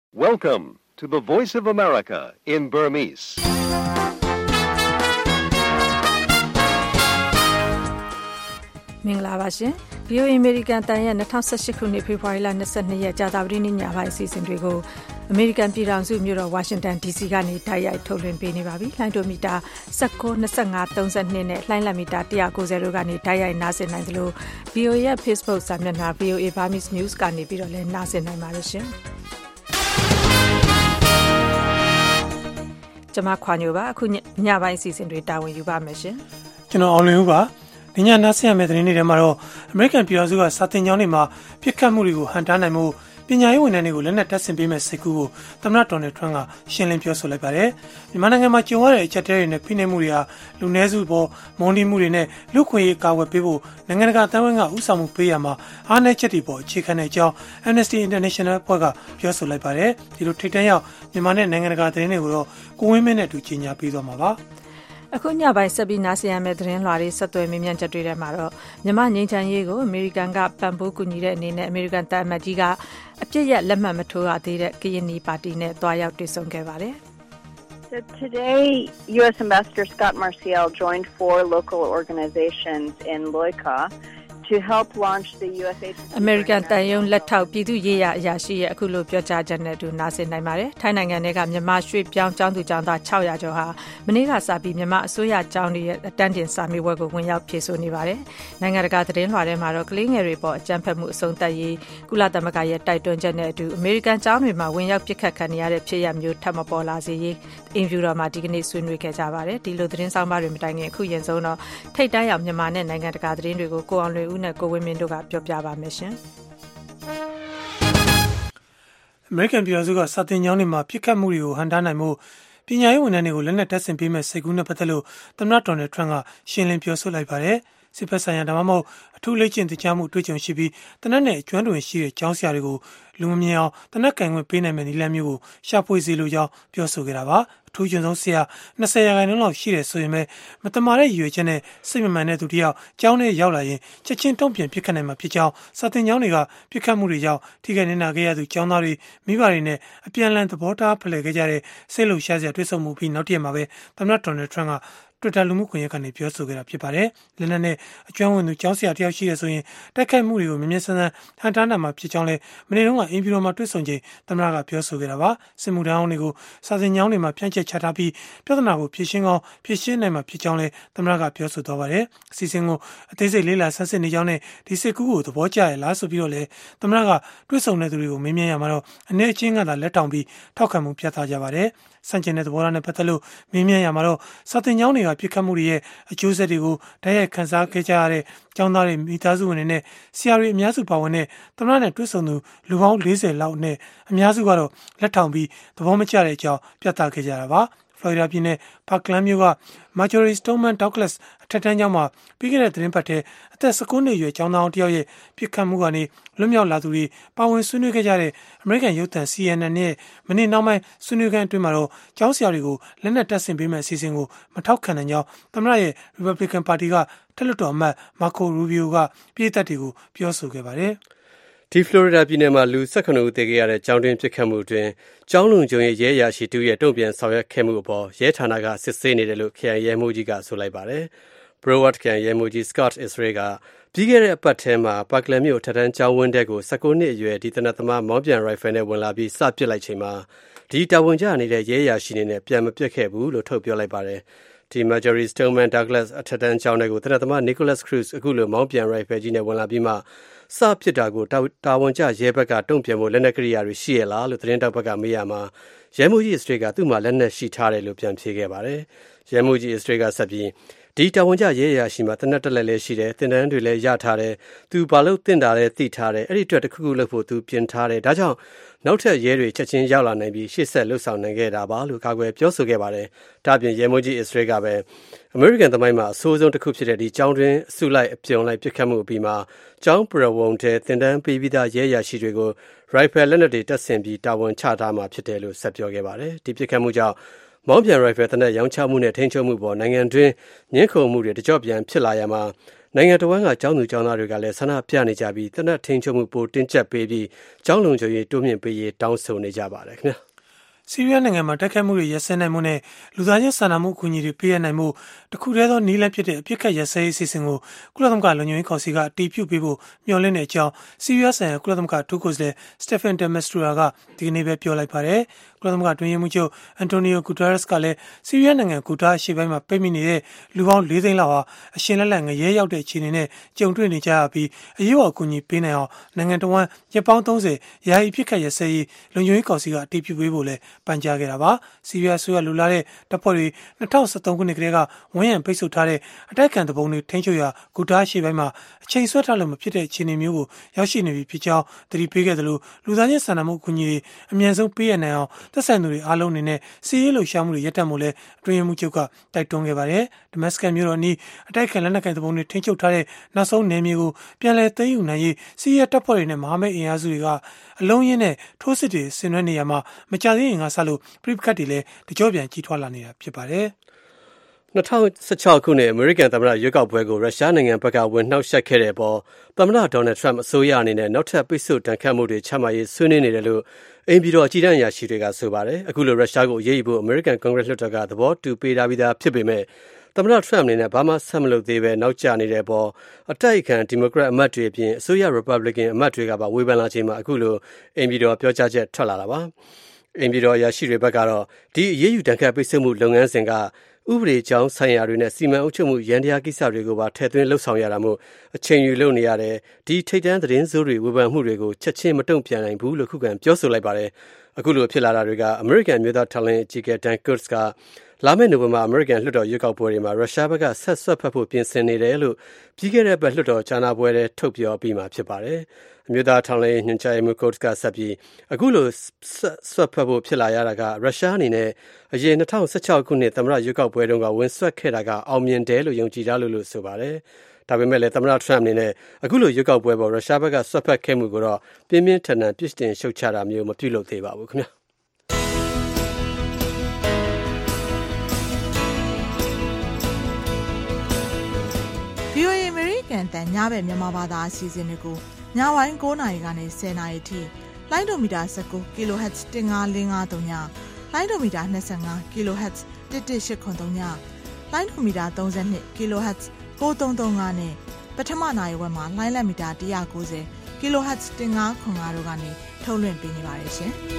Welcome to the Voice of America in Burmese. ။မင်္ဂလာပါရှင်။ VOA American တန်ရဲ့2018ခုနှစ်ဖေဖော်ဝါရီလ22ရက်ကြာသပတေးနေ့ညပိုင်းအစီအစဉ်တွေကို American ပြည်ထောင်စုမြို့တော် Washington DC ကနေတိုက်ရိုက်ထုတ်လွှင့်ပေးနေပါပြီ။လှိုင်းဒိုမီတာ19 25 32နဲ့လှိုင်းလက်မီတာ190တို့ကနေတိုက်ရိုက်နားဆင်နိုင်သလို VOA ရဲ့ Facebook စာမျက်နှာ VOA Burmese News ကနေပြီးတော့လည်းနားဆင်နိုင်ပါရရှင်။ကျွန်မခွာညိုပါအခုညပိုင်းအစီအစဉ်တွေတာဝန်ယူပါမယ်ရှင်။ကျွန်တော်အောင်လင်းဦးပါ။ဒီညနားဆင်ရမယ့်သတင်းတွေထဲမှာတော့ American ပြည်ထောင်စုကစာတင်ကျောင်းတွေမှာပြစ်ခတ်မှုတွေကိုဟန်တားနိုင်မှုပညာရေးဝန်ထမ်းတွေကိုလက်နက်တပ်ဆင်ပေးမဲ့စိတ်ကူးကိုသမ္မတဒေါ်နယ်ထရန့်ကရှင်းလင်းပြောဆိုလိုက်ပါတယ်။မြန်မာနိုင်ငံမှာကြုံရတဲ့အချက်အသေးတွေနဲ့ဖိနှိပ်မှုတွေဟာလူနည်းစုပေါ်မုန်းတီးမှုတွေနဲ့လူခွင့်ရေးကာဝယ်ပေးဖို့နိုင်ငံတကာအသင်းဝင်ကဥဆောင်မှုပေးရမှာအားနည်းချက်တွေပေါ်အခြေခံတဲ့အကြောင်း Amnesty International အဖွဲ့ကပြောဆိုလိုက်ပါတယ်။ဒီလိုထိပ်တန်းရောက်မြန်မာနဲ့နိုင်ငံတကာသတင်းတွေကိုတော့ကိုဝင်းမင်းနဲ့အတူကြီးညာပေးသွားမှာပါ။အခုညပိုင်းဆက်ပြီးနားဆင်ရမယ့်သတင်းလွှာတွေဆက်သွယ်မေးမြန်းချက်တွေထဲမှာတော့မြန်မာငြိမ်းချမ်းရေးကိုအမေရိကန်ကပံ့ပိုးကူညီတဲ့အနေနဲ့အမေရိကန်တပ်အမတ်ကြီးကအပြစ်ရလက်မှတ်မထိုးရသေးတဲ့ကရင်နီပါတီနဲ့တွားရောက်တွေ့ဆုံခဲ့ပါတယ် So today, U.S. Ambassador Scott Marcial joined 4 local organizations in Loika to help launch the USAID American တန်ယုံလက်ထောက်ပြည်သူ့ရေးရာအရာရှိရဲ့အခုလိုပြောကြားချက်နဲ့အတူနားဆင်နိုင်ပါတယ်။ထိုင်းနိုင်ငံကမြန်မာရွှေ့ပြောင်းကျောင်းသူကျောင်းသား600ကျော်ဟာမနေ့ကစပြီးမြန်မာအစိုးရကျောင်းတွေရဲ့အတန်းတင်စာမေးပွဲကိုဝင်ရောက်ဖြေဆိုနေပါတယ်။နိုင်ငံတကာသတင်းလွှာထဲမှာတော့ကလေးငယ်တွေပေါ်အကြမ်းဖက်မှုအဆုံးသတ်ရေးကုလသမဂ္ဂရဲ့တိုက်တွန်းချက်နဲ့အတူအမေရိကန်ကျောင်းတွေမှာဝင်ရောက်ပစ်ခတ်ခံနေရတဲ့ဖြစ်ရပ်မျိုးထပ်မပေါ်လာစေရေးအင်ဖြူတော်မှာဒီကနေ့ဆွေးနွေးခဲ့ကြပါတယ်။ဒီလိုသတင်းဆောင်ပါတွေမတိုင်ခင်အခုရင်ဆုံးတော့ထိတ်တန်းရောက်မြန်မာနဲ့နိုင်ငံတကာသတင်းတွေကိုကိုအောင်လွေဦးနဲ့ကိုဝင်းမင်းတို့ကပြောပြပါမယ်ရှင်။ American ပြည်ထောင်စုကစာတင်ကျောင်းတွေမှာပြစ်ခတ်မှုတွေကိုဟန်တားနိုင်မှုပညာရေးဝန်ထမ်းတွေကိုလက်နက်တပ်ဆင်ပေးမဲ့စိတ်ကူးနဲ့ပတ်သက်လို့သမ္မတဒေါ်နယ်ထရန့်ကရှင်းလင်းပြောဆိုလိုက်ပါတယ်။စစ်ဖက်ဆိုင်ရာဒါမှမဟုတ်အထူးလေ့ကျင့်သင်ကြားမှုအတွေ့အကြုံရှိပြီးတနက်နဲ့ကျွမ်းတွင်ရှိတဲ့ကျောင်းဆရာတွေကိုလူမမြင်အောင်တနက်ကင်ခွင့်ပေးနိုင်မယ့်နည်းလမ်းမျိုးကိုရှာဖွေစေလိုကြောင်းပြောဆိုခဲ့တာပါ။အထူးကျွန်းဆုံးဆရာ20ရာခိုင်နှုန်းလောက်ရှိတယ်ဆိုရင်ပဲမတမာတဲ့ရည်ရွယ်ချက်နဲ့စိတ်မမှန်တဲ့သူတယောက်ကျောင်းထဲရောက်လာရင်ချက်ချင်းတုံ့ပြန်ပြစ်ခတ်နိုင်မှာဖြစ်ကြောင်းစာတင်ကျောင်းတွေကပြစ်ခတ်မှုတွေကြောင့်ထိခိုက်နေတာခဲ့ရသူကျောင်းသားတွေမိဘတွေနဲ့အပြန်အလှန်သဘောထားဖလှယ်ခဲ့ကြတဲ့စိတ်လှုပ်ရှားစရာတွေ့ဆုံမှုပြီးနောက်တရက်မှာပဲသမ္မတဒေါ်နယ်ထရန့်ကTwitter လူမှုကွန်ရက်ကနေပြောဆိုခဲ့တာဖြစ်ပါတယ်။လက်နက်နဲ့အကျွမ်းဝင်သူကျောင်းဆရာတယောက်ရှိတယ်ဆိုရင်တိုက်ခိုက်မှုတွေကိုမြင်မြင်ဆန်းဆန်းဟန်တားနိုင်မှာဖြစ်ကြောင်းလည်းမနေ့တုန်းကအင်ဖြူတော်မှာတွေ့ဆုံချိန်သမ္မတကပြောဆိုခဲ့တာပါ။စစ်မှုထမ်းအောင်တွေကိုစာသင်ကျောင်းတွေမှာဖြန့်ကျက်ချထားပြီးပြဿနာကိုဖြေရှင်းနိုင်မှာဖြစ်ကြောင်းလည်းသမ္မတကပြောဆိုသွားပါတယ်။အစီအစဉ်ကိုအသေးစိတ်လေးလာဆန်းစစ်နေကြောင်းနဲ့ဒီစစ်ကူးကိုသဘောကျရလားဆိုပြီးတော့လည်းသမ္မတကတွေ့ဆုံတဲ့သူတွေကိုမေးမြန်းရမှာတော့အနေအချင်းကသာလက်ထောင်ပြီးထောက်ခံမှုပြသကြပါတယ်။စံကျင်တဲ့သဘောထားနဲ့ပတ်သက်လို့မေးမြန်းရမှာတော့စာတင်ကျောင်းတွေကပြစ်ခတ်မှုတွေရဲ့အကျိုးဆက်တွေကိုတိုက်ရိုက်ခန်းစားခဲ့ကြရတဲ့ကျောင်းသားတွေမိသားစုဝင်တွေနဲ့ဆရာတွေအများစုပါဝင်တဲ့သမ္မတနဲ့တွေ့ဆုံသူလူပေါင်း40လောက်နဲ့အများစုကတော့လက်ထောင်ပြီးသဘောမကျတဲ့အကြောင်းပြသခဲ့ကြတာပါဖလော်ရီဒါပြည်နယ်ပါကလန်မြို့က Marjory Stoneman Douglas အထက်တန်းကျောင်းမှာပြီးခဲ့တဲ့သတင်းပတ်ထဲအသက်19နှစ်အရွယ်ကျောင်းသားတယောက်ရဲ့ပြစ်ခတ်မှုကနေလွတ်မြောက်လာသူတွေပါဝင်ဆွေးနွေးခဲ့ကြတဲ့ American ရုပ်သံ CNN ရဲ့မနေ့နောက်ပိုင်းဆွေးနွေးခန်းအတွင်းမှာတော့ကျောင်းဆရာတွေကိုလက်နက်တပ်ဆင်ပေးမဲ့အစီအစဉ်ကိုမထောက်ခံနိုင်ကြောင်းသမ္မတရဲ့ Republican Party ကထက်လွှတ်တော်အမတ် Marco Rubio ကပြည်သက်တွေကိုပြောဆိုခဲ့ပါတယ်။ဒီဖလော်ရီဒါပြည်နယ်မှာလူ19ဦးသေခဲ့ရတဲ့ကျောင်းတွင်းပစ်ခတ်မှုအတွင်းကျောင်းလုံခြုံရေးရဲအရာရှိတူရဲ့တုံ့ပြန်ဆောင်ရွက်ခဲ့မှုအပေါ်ရဲဌာနကစစ်ဆေးနေတယ်လို့ခရိုင်ရဲမှူးကြီးကဆိုလိုက်ပါတယ်။ Broward ခရိုင်ရဲမှူးကြီး Scott Israel ကပြီးခဲ့တဲ့အပတ်ထဲမှာပါကလန်မြို့ထက်တန်းကျောင်းဝင်းတဲကို19နှစ်အရွယ်ဒီတနက်သမားမောင်းပြန်ရိုင်ဖယ်နဲ့ဝင်လာပြီးစပစ်လိုက်ချိန်မှာဒီတာဝန်ကျနေတဲ့ရဲအရာရှိတွေနဲ့ပြန်မပစ်ခဲ့ဘူးလို့ထုတ်ပြောလိုက်ပါတယ်။ဒီ Marjory Stoneman Douglas အထက်တန်းကျောင်းတွေကိုတနက်သမား Nicholas Cruz အခုလိုမောင်းပြန်ရိုင်ဖယ်ကြီးနဲ့ဝင်လာပြီးမှစပစ်တာကိုတာဝန်ကျရဲဘက်ကတုံ့ပြန်ဖို့လက်နက်ကိရိယာတွေရှိရလားလို့သတင်းတောက်ဘက်ကမေးရမှာရဲမှူးကြီး Strait ကသူ့မှာလက်နက်ရှိထားတယ်လို့ပြန်ဖြေခဲ့ပါတယ်။ရဲမှူးကြီး Strait ကဆက်ပြီးဒီတာဝန်ကျရဲအရာရှိမှာတနက်တက်လက်လည်းရှိတယ်တင်တန်းတွေလည်းရထားတယ်သူဘာလို့တင်တာလဲသိထားတယ်အဲ့ဒီအတွက်တစ်ခုခုလုပ်ဖို့သူပြင်ထားတယ်ဒါကြောင့်နောက်ထပ်ရဲတွေချက်ချင်းရောက်လာနိုင်ပြီးရှေ့ဆက်လှုပ်ဆောင်နိုင်ခဲ့တာပါလို့ကာကွယ်ပြောဆိုခဲ့ပါတယ်။ဒါ့အပြင်ရဲမှူးကြီး Israel ကပဲ American သမိုင်းမှာအဆိုးဆုံးတစ်ခုဖြစ်တဲ့ဒီကျောင်းတွင်အစုလိုက်အပြုံလိုက်ပစ်ခတ်မှုအပြီးမှာကျောင်းပရဝုံတဲ့တင်တန်းပေးပြီးသားရဲရရှိတွေကို rifle လက်နက်တွေတပ်ဆင်ပြီးတာဝန်ချထားမှာဖြစ်တယ်လို့ဆက်ပြောခဲ့ပါတယ်။ဒီပစ်ခတ်မှုကြောင့်မောင်းပြန်ရိုင်ဖယ်တနက်ရောင်းချမှုနဲ့ထိန်းချုပ်မှုပေါ်နိုင်ငံတွင်းညှင်းခုန်မှုတွေတကြော့ပြန်ဖြစ်လာရမှာနိုင်ငံတော်ဝန်ကကျောင်းသူကျောင်းသားတွေကလည်းဆန္ဒပြနေကြပြီးတနက်ထင်းချုံမှုပိုတင်းကျပ်ပေးပြီးကျောင်းလုံခြုံရေးတိုးမြင့်ပေးရေးတောင်းဆိုနေကြပါတယ်ခင်ဗျာဆီးရီးယားနိုင်ငံမှာတိုက်ခိုက်မှုတွေရပ်စဲနိုင်မှုနဲ့လူသားချင်းစာနာမှုအကူအညီတွေပေးရနိုင်မှုတခုတည်းသောနည်းလမ်းဖြစ်တဲ့အပြစ်ခတ်ရပ်စဲရေးအစီအစဉ်ကိုကုလသမဂ္ဂလုံခြုံရေးကောင်စီကအတည်ပြုပေးဖို့မျှော်လင့်တဲ့အကြောင်းဆီးရီးယားဆိုင်ရာကုလသမဂ္ဂအထူးကိုယ်စားလှယ်စတက်ဖန် ဒက်မက်စထရာကဒီကနေ့ပဲပြောလိုက်ပါတယ်ကုလသမဂ္ဂအတွင်းရေးမှူးချုပ်အန်တိုနီယိုဂူတာရက်စ်ကလည်းဆီးရီးယားနိုင်ငံဂူတာအရှေ့ပိုင်းမှာပိတ်မိနေတဲ့လူပေါင်း4သိန်းလောက်ဟာအရှင်လက်လက်ငရဲရောက်တဲ့အခြေအနေနဲ့ကြုံတွေ့နေကြရပြီးအရေးပေါ်အကူအညီပေးနိုင်အောင်နိုင်ငံတော်ဝန်ရက်ပေါင်း30ယာယီပြစ်ခတ်ရပ်စဲရေးလုံခြုံရေးကောင်စီကအတည်ပြုပေးဖို့လည်းပန်ကြားခဲ့တာပါဆီးရီးယားဆိုရလူလာတဲ့တပ်ဖွဲ့တွေ2013ခုနှစ်ကတည်းကဝန်းရံပိတ်ဆို့ထားတဲ့အတိုက်ခံတပုံတွေထိန်းချုပ်ရာဂူတာအရှေ့ပိုင်းမှာအချိန်ဆွဲထားလို့မဖြစ်တဲ့အခြေအနေမျိုးကိုရောက်ရှိနေပြီဖြစ်ကြောင်းသတိပေးခဲ့သလိုလူသားချင်းစာနာမှုအကူအညီတွေအမြန်ဆုံးပေးရနိုင်အောင်သက်ဆိုင်သူတွေအားလုံးအနေနဲ့စီးရေးလှုပ်ရှားမှုတွေရပ်တန့်ဖို့လဲအတွင်းရေးမှူးချုပ်ကတိုက်တွန်းခဲ့ပါတယ်။ဒမတ်စကတ်မြို့တော်အနီးအတိုက်ခံလက်နက်ကိုင်တပုံတွေထိန်းချုပ်ထားတဲ့နောက်ဆုံးနယ်မြေကိုပြန်လည်သိမ်းယူနိုင်ရေးစီးရဲတပ်ဖွဲ့တွေနဲ့မဟာမိတ်အင်အားစုတွေကအလုံးရင်းနဲ့ထိုးစစ်တွေဆင်နွှဲနေရမှာမကြသေးရင်ကဆလို့ပြိပခတ်တွေလည်းတကြောပြန်ကြီးထွားလာနေတာဖြစ်ပါတယ်။ 2016ခုနှစ်အမေရိကန်သမ္မတရွေးကောက်ပွဲကိုရုရှားနိုင်ငံဘက်ကဝင်နှောက်ယှက်ခဲ့တဲ့အပေါ်သမ္မတဒေါ်နယ်ထရမ့်အစိုးရအနေနဲ့နောက်ထပ်ပိတ်ဆို့တန်ခတ်မှုတွေချမှတ်ရေးဆွေးနွေးနေတယ်လို့အိမ်ပြည်တော်အကြီးတန်းအရာရှိတွေကဆိုပါတယ်။အခုလိုရုရှားကိုအရေးယူဖို့အမေရိကန်ကွန်ဂရက်လွှတ်တော်ကသဘောတူပေးထားပြီးသားဖြစ်ပေမဲ့သမ္မတထရမ့်အနေနဲ့ဘာမှဆက်မလုပ်သေးပဲနောက်ကျနေတဲ့အပေါ်အတိုက်အခံဒီမိုကရက်အမတ်တွေအပြင်အစိုးရရီပတ်ဘလစ်ကန်အမတ်တွေကပါဝေဖန်လာချိန်မှာအခုလိုအိမ်ပြည်တော်ပြောကြားချက်ထွက်လာတာပါ။အိမ်ပြည်တော်အရာရှိတွေဘက်ကတော့ဒီအရေးယူတန်ခတ်ပိတ်ဆို့မှုလုပ်ငန်းစဉ်ကဥပဒေကြောင်းဆိုင်ရာတွေနဲ့စီမံအုပ်ချုပ်မှုရန်တရားကိစ္စတွေကိုပါထည့်သွင်းလှုပ်ဆောင်ရတာမို့အချိန်ယူလုပ်နေရတယ်ဒီထိတ်တန်းသတင်းစိုးတွေဝေဖန်မှုတွေကိုချက်ချင်းမတုံ့ပြန်နိုင်ဘူးလို့ခုခံပြောဆိုလိုက်ပါတယ်အခုလိုဖြစ်လာတာတွေကအမေရိကန်မျိုးသားထောက်လှမ်းရေးအကြီးအကဲဒန်ကုတ်စ်ကလာမယ့်နိုဝင်ဘာအမေရိကန်လွှတ်တော်ရွေးကောက်ပွဲတွေမှာရုရှားဘက်ကဆက်ဆွတ်ဖက်ဖို့ပြင်ဆင်နေတယ်လို့ပြီးခဲ့တဲ့ဘက်လွှတ်တော်ကြားနာပွဲထဲထုတ်ပြောပြီးမှဖြစ်ပါတယ်အမျိုးသားထောက်လှမ်းရေးညွှန်ကြားရေးမှူးကုတ်စ်ကဆက်ပြီးအခုလိုဆွတ်ဖက်ဖို့ဖြစ်လာရတာကရုရှားအနေနဲ့အရင်2016ခုနှစ်သမ္မတရွေးကောက်ပွဲတုန်းကဝင်ဆွတ်ခဲ့တာကအောင်မြင်တယ်လို့ယုံကြည်ကြလို့ဆိုပါတယ်ဒါပေမဲ့လည်းသမ္မတထရမ့်အနေနဲ့အခုလိုရွေးကောက်ပွဲပေါ်ရုရှားဘက်ကဆွတ်ဖက်ခဲ့မှုကိုတော့ပြင်းပြင်းထန်ထန်ပြစ်တင်ရှုတ်ချတာမျိုးမပြုလုပ်သေးပါဘူးခင်ဗျာ VOA အမေရိကန်တန်ညဘက်မြန်မာဘာသာအစီအစဉ်တွေကိုညဝိုင်း9:00နာရီကနေ10:00နာရီထိလိုင်းဒိုမီတာ19 kHz 15553ညလိုင်းဒိုမီတာ25 kHz 11883ညလိုင်းဒိုမီတာ32 kHz 9335နဲ့ပထမနိုင်ဝက်မှာလိုင်းလက်မီတာ190 kHz 1505တို့ကနေထုတ်လွှင့်ပေးနေပါတယ်ရှင်။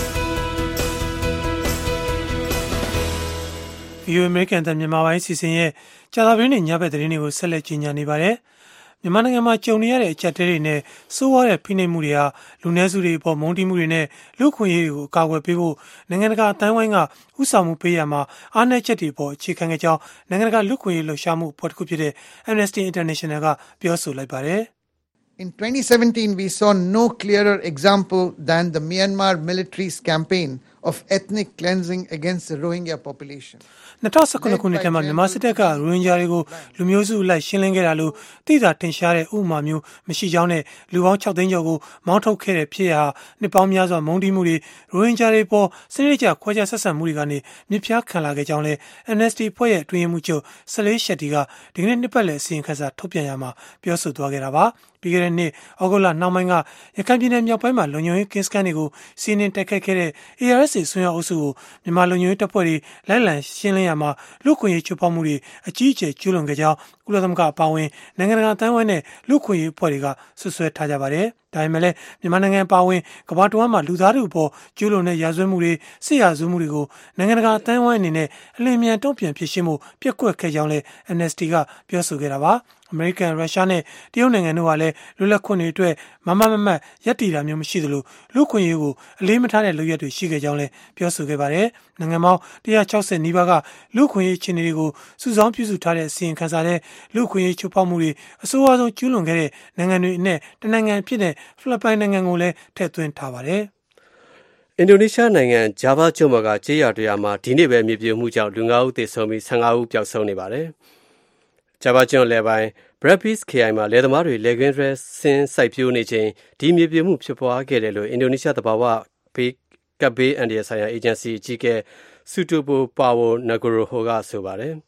VOA အမေရိကန်တန်မြန်မာပိုင်းစီစဉ်ရဲ့ကြာသပတေးနေ့ညဘက်သတင်းတွေကိုဆက်လက်ကြီးညာနေပါတယ်။မြန်မာနိုင်ငံမှာကြုံနေရတဲ့အကျပ်တဲတွေနဲ့စိုးဝါးတဲ့ဖိနှိပ်မှုတွေဟာလူနည်းစုတွေအပေါ်မုန်းတီးမှုတွေနဲ့လူခွင့်ရေးတွေကိုအကာအကွယ်ပေးဖို့နိုင်ငံတကာအတိုင်းဝိုင်းကဥဆောင်မှုပေးရမှာအားနည်းချက်တွေပေါ်အခြေခံခဲ့ကြောင်းနိုင်ငံတကာလူခွင့်ရေးလှုပ်ရှားမှုအဖွဲ့တစ်ခုဖြစ်တဲ့ Amnesty International ကပြောဆိုလိုက်ပါတယ်။ In 2017, we saw no clearer example than the Myanmar military's campaign of ethnic cleansing against the Rohingya population. 2019ခုနှစ်ထဲမှာမြန်မာစစ်တပ်ကရိုဟင်ဂျာတွေကိုလူမျိုးစုအလိုက်ရှင်းလင်းခဲ့တာလို့သိသာထင်ရှားတဲ့ဥပမာမျိုးမရှိကြောင်းနဲ့လူပေါင်း6သိန်းကျော်ကိုမောင်းထုတ်ခဲ့တဲ့ဖြစ်ရာနှစ်ပေါင်းများစွာမုန်းတီးမှုတွေရိုဟင်ဂျာတွေပေါ်စနစ်တကျခွဲခြားဆက်ဆံမှုတွေကနေမြစ်ဖျားခံလာခဲ့ကြောင်းလဲ Amnesty အဖွဲ့ရဲ့အတွင်းရေးမှူးချုပ်ဆလေးရှက်တီကဒီကနေ့နှစ်ပတ်လည်အစီရင်ခံစာထုတ်ပြန်ရမှာပြောဆိုသွားခဲ့တာပါပြီးခဲ့တဲ့နှစ်ဩဂုတ်လနှောင်းပိုင်းကရခိုင်ပြည်နယ်မြောက်ပိုင်းမှာလုံခြုံရေးကင်းစခန်းတွေကိုစီးနင်းတိုက်ခိုက်ခဲ့တဲ့ ARSA ဆွေးနွေးအုပ်စုကိုမြန်မာလုံခြုံရေးတပ်ဖွဲ့တွေလိုက်လံရှင်းလင်းရမှာလူခွင့်ရေးချိုးဖောက်မှုတွေအကြီးအကျယ်ကျူးလွန်ခဲ့ကြောင်းကုလသမဂ္ဂအပါအဝင်နိုင်ငံတကာအတိုင်းအဝိုင်းနဲ့လူခွင့်ရေးအဖွဲ့တွေကဆွဆွဲထားကြပါတယ်။ဒါပေမဲ့လည်းမြန်မာနိုင်ငံအပါအဝင်ကမ္ဘာတစ်ဝန်းမှာလူသားတွေအပေါ်ကျူးလွန်တဲ့ရာဇဝတ်မှုတွေစစ်ရာဇဝတ်မှုတွေကိုနိုင်ငံတကာအတိုင်းအဝိုင်းအနေနဲ့အလင်းမြန်တုံ့ပြန်ဖြစ်ရှင်းမှုပြက်ကွက်ခဲ့ကြောင်းလည်း Amnesty ကပြောဆိုခဲ့တာပါ။အမေရိကန်ရုရှားနဲ့တရုတ်နိုင်ငံတို့ကလည်းလွတ်လပ်ခွင့်တွေအတွက်မမတ်ရပ်တည်တာမျိုးမရှိသလိုလူခွင့်ရေးကိုအလေးမထားတဲ့လုပ်ရက်တွေရှိခဲ့ကြောင်းလည်းပြောဆိုခဲ့ပါတယ်။နိုင်ငံပေါင်း160နီးပါးကလူခွင့်ရေးအခြေအနေတွေကိုစုဆောင်းပြုစုထားတဲ့အစီရင်ခံစာထဲလူခွင့်ရေးချိုးဖောက်မှုတွေအဆိုးအဆုံးကျူးလွန်ခဲ့တဲ့နိုင်ငံတွေအနက်တနိုင်ငံဖြစ်တဲ့ဖိလစ်ပိုင်နိုင်ငံကိုလည်းထည့်သွင်းထားပါတယ်။အင်ဒိုနီးရှားနိုင်ငံဂျာဗာကျွန်းပေါ်ကကြေးရွာတွေမှာဒီနေ့ပဲမြေပြိုမှုကြောင့်လူ9ဦးသေဆုံးပြီး15ဦးပျောက်ဆုံးနေပါတယ်။ဂျာဗာကျွန်းလယ်ပိုင်းဘရက်ပီးစ်ခရိုင်မှာလယ်သမားတွေလယ်ကွင်းထဲဆင်းစိုက်ပျိုးနေချိန်ဒီမြေပြိုမှုဖြစ်ပွားခဲ့တယ်လို့အင်ဒိုနီးရှားသဘာဝကပ်ဘေးအန်ဒီယဆိုင်ရာအေဂျင်စီအကြီးအကဲဆူတိုပိုပါဝိုနဂိုရိုဟိုကဆိုပါတယ်။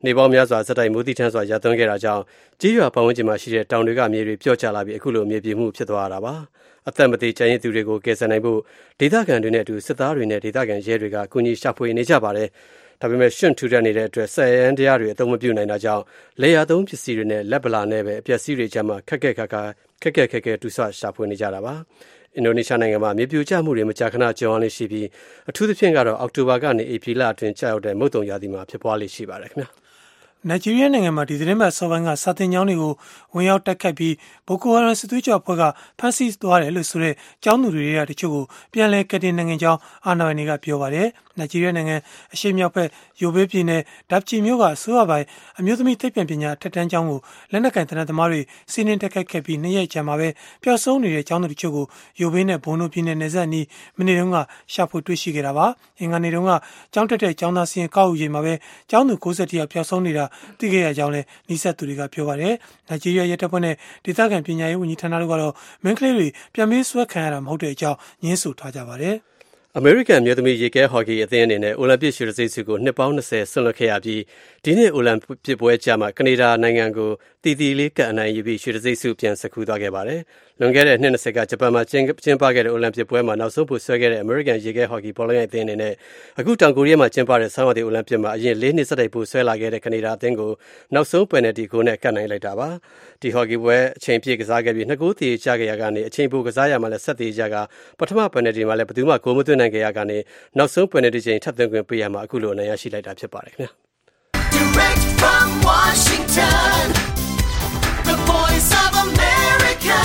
နေပေါင်းများစွာစက်တိုက်မိုးတိထန်းစွာရသွန်းခဲ့တာကြောင့်ကြေးရွာပတ်ဝန်းကျင်မှာရှိတဲ့တောင်တွေကမြေတွေပျော့ကျလာပြီးအခုလိုမြေပြိမှုဖြစ်သွားတာပါအသက်မသေးကျန်ရစ်သူတွေကိုကယ်ဆယ်နိုင်ဖို့ဒေသခံတွေနဲ့အတူစစ်သားတွေနဲ့ဒေသခံရဲတွေကကူညီရှာဖွေနေကြပါတယ်ဒါပေမဲ့ရှွန့်ထူထပ်နေတဲ့အတွက်ဆက်ရန်တရားတွေအသုံးမပြုနိုင်တာကြောင့်လေယာသုံးပစ္စည်းတွေနဲ့လက်ဗလာနဲ့ပဲအပျက်စီးတွေချမှာခက်ခဲတူဆရှာဖွေနေကြတာပါအင်ဒိုနီးရှားနိုင်ငံမှာမြေပြိုကျမှုတွေမကြာခဏကြုံရလေရှိပြီးအထူးသဖြင့်ကတော့အောက်တိုဘာကနေဧပြီလအတွင်းကျရောက်တဲ့မုတ်တုံရာသီမှာဖြစ်ပွားလေရှိပါတယ်ခင်ဗျာနိုင်ဂျီးရီးယားနိုင်ငံမှာဒီသတင်းပတ်စောပိုင်းကစာတင်ကျောင်းတွေကိုဝင်ရောက်တိုက်ခိုက်ပြီးဘိုကိုဟာရမ်စစ်သွေးကြွအဖွဲ့ကဖမ်းဆီးသွားတယ်လို့ဆိုတဲ့ကျောင်းသူတွေကတချို့ကိုပြန်လည်ကယ်တင်နိုင်ငံကျောင်းအာဏာပိုင်တွေကပြောပါတယ်။နိုင်ဂျီးရီးယားနိုင်ငံအရှေ့မြောက်ဘက်ယိုဘေးပြည်နယ်ဒပ်ချီမြို့ကအစိုးရပိုင်းအမျိုးသမီးသိပ္ပံပညာထက်တန်းကျောင်းကိုလက်နက်ကင်တနက်သမားတွေစီးနင်းတိုက်ခိုက်ခဲ့ပြီး2ရက်ကြာမှာပဲပျောက်ဆုံးနေတဲ့ကျောင်းသူတချို့ကိုယိုဘေးနဲ့ဘုံနိုပြည်နယ်နယ်စပ်နီးမနေ့တုန်းကရှာဖွေတွေ့ရှိခဲ့တာပါ။အင်္ဂါနေ့တုန်းကကျောင်းတက်တဲ့ကျောင်းသားစီရင်ကောက်ယူချိန်မှာပဲကျောင်းသူ61ယောက်ပျောက်ဆုံးနေတာသိခဲ့ရကြောင်းလည်းနီးစပ်သူတွေကပြောပါတယ်။နိုင်ဂျီးရီးယားရဲတပ်ဖွဲ့နဲ့ဒေသခံပညာရေးဝန်ကြီးဌာနတို့ကတော့မင်းကလေးတွေပြန်ပေးဆွဲခံရတာမဟုတ်တဲ့အကြောင်းညင်းဆိုထားကြပါတယ်။အမေရိကန်မြို့သမီးရေကဲဟော်ကီအသင်းအနေနဲ့အိုလံပစ်ရွှေတံဆိပ်ဆုကိုနှစ်ပေါင်း20ဆွတ်လွတ်ခဲ့ရပြီးဒီနှစ်အိုလံပစ်ပွဲကြမှာကနေဒါနိုင်ငံကိုတီတီလေးကပ်အနိုင်ယူပြီးရွှေတံဆိပ်ဆုပြန်စကူးသွားခဲ့ပါတယ်။လွန်ခဲ့တဲ့နှစ်20ကဂျပန်မှာကျင်းပခဲ့တဲ့အိုလံပစ်ပွဲမှာနောက်ဆုံးပိုဆွဲခဲ့တဲ့အမေရိကန်ရေကဲဟော်ကီဘောလုံးရိုက်အသင်းအနေနဲ့အခုတောင်ကိုရီးယားမှာကျင်းပတဲ့ဆောင်းရာသီအိုလံပစ်မှာအရင်၄နှစ်စက်တိုက်ပိုဆွဲလာခဲ့တဲ့ကနေဒါအသင်းကိုနောက်ဆုံးပယ်နယ်တီဂိုးနဲ့ကပ်နိုင်လိုက်တာပါ။ဒီဟော်ကီပွဲအချိန်ပြည့်ကစားခဲ့ပြီး2ဂိုးတည်ကြခဲ့ရကနေအချိန်ပိုကစားရမှာလည်းဆက်တည်ကြကပထမပယ်နယ်တီမှာလည်းဘယ်သူမှဂိုးမသွင်းနိုင်ခဲ့ရကနေနောက်ဆုံးပယ်နယ်တီချိန်ထပ်သွင်းခွင့်ပေးရမှာအခုလိုအနိုင်ရရှိလိုက်တာဖြစ်ပါတယ်ခင်ဗျာ Direct from Washington The Voice of America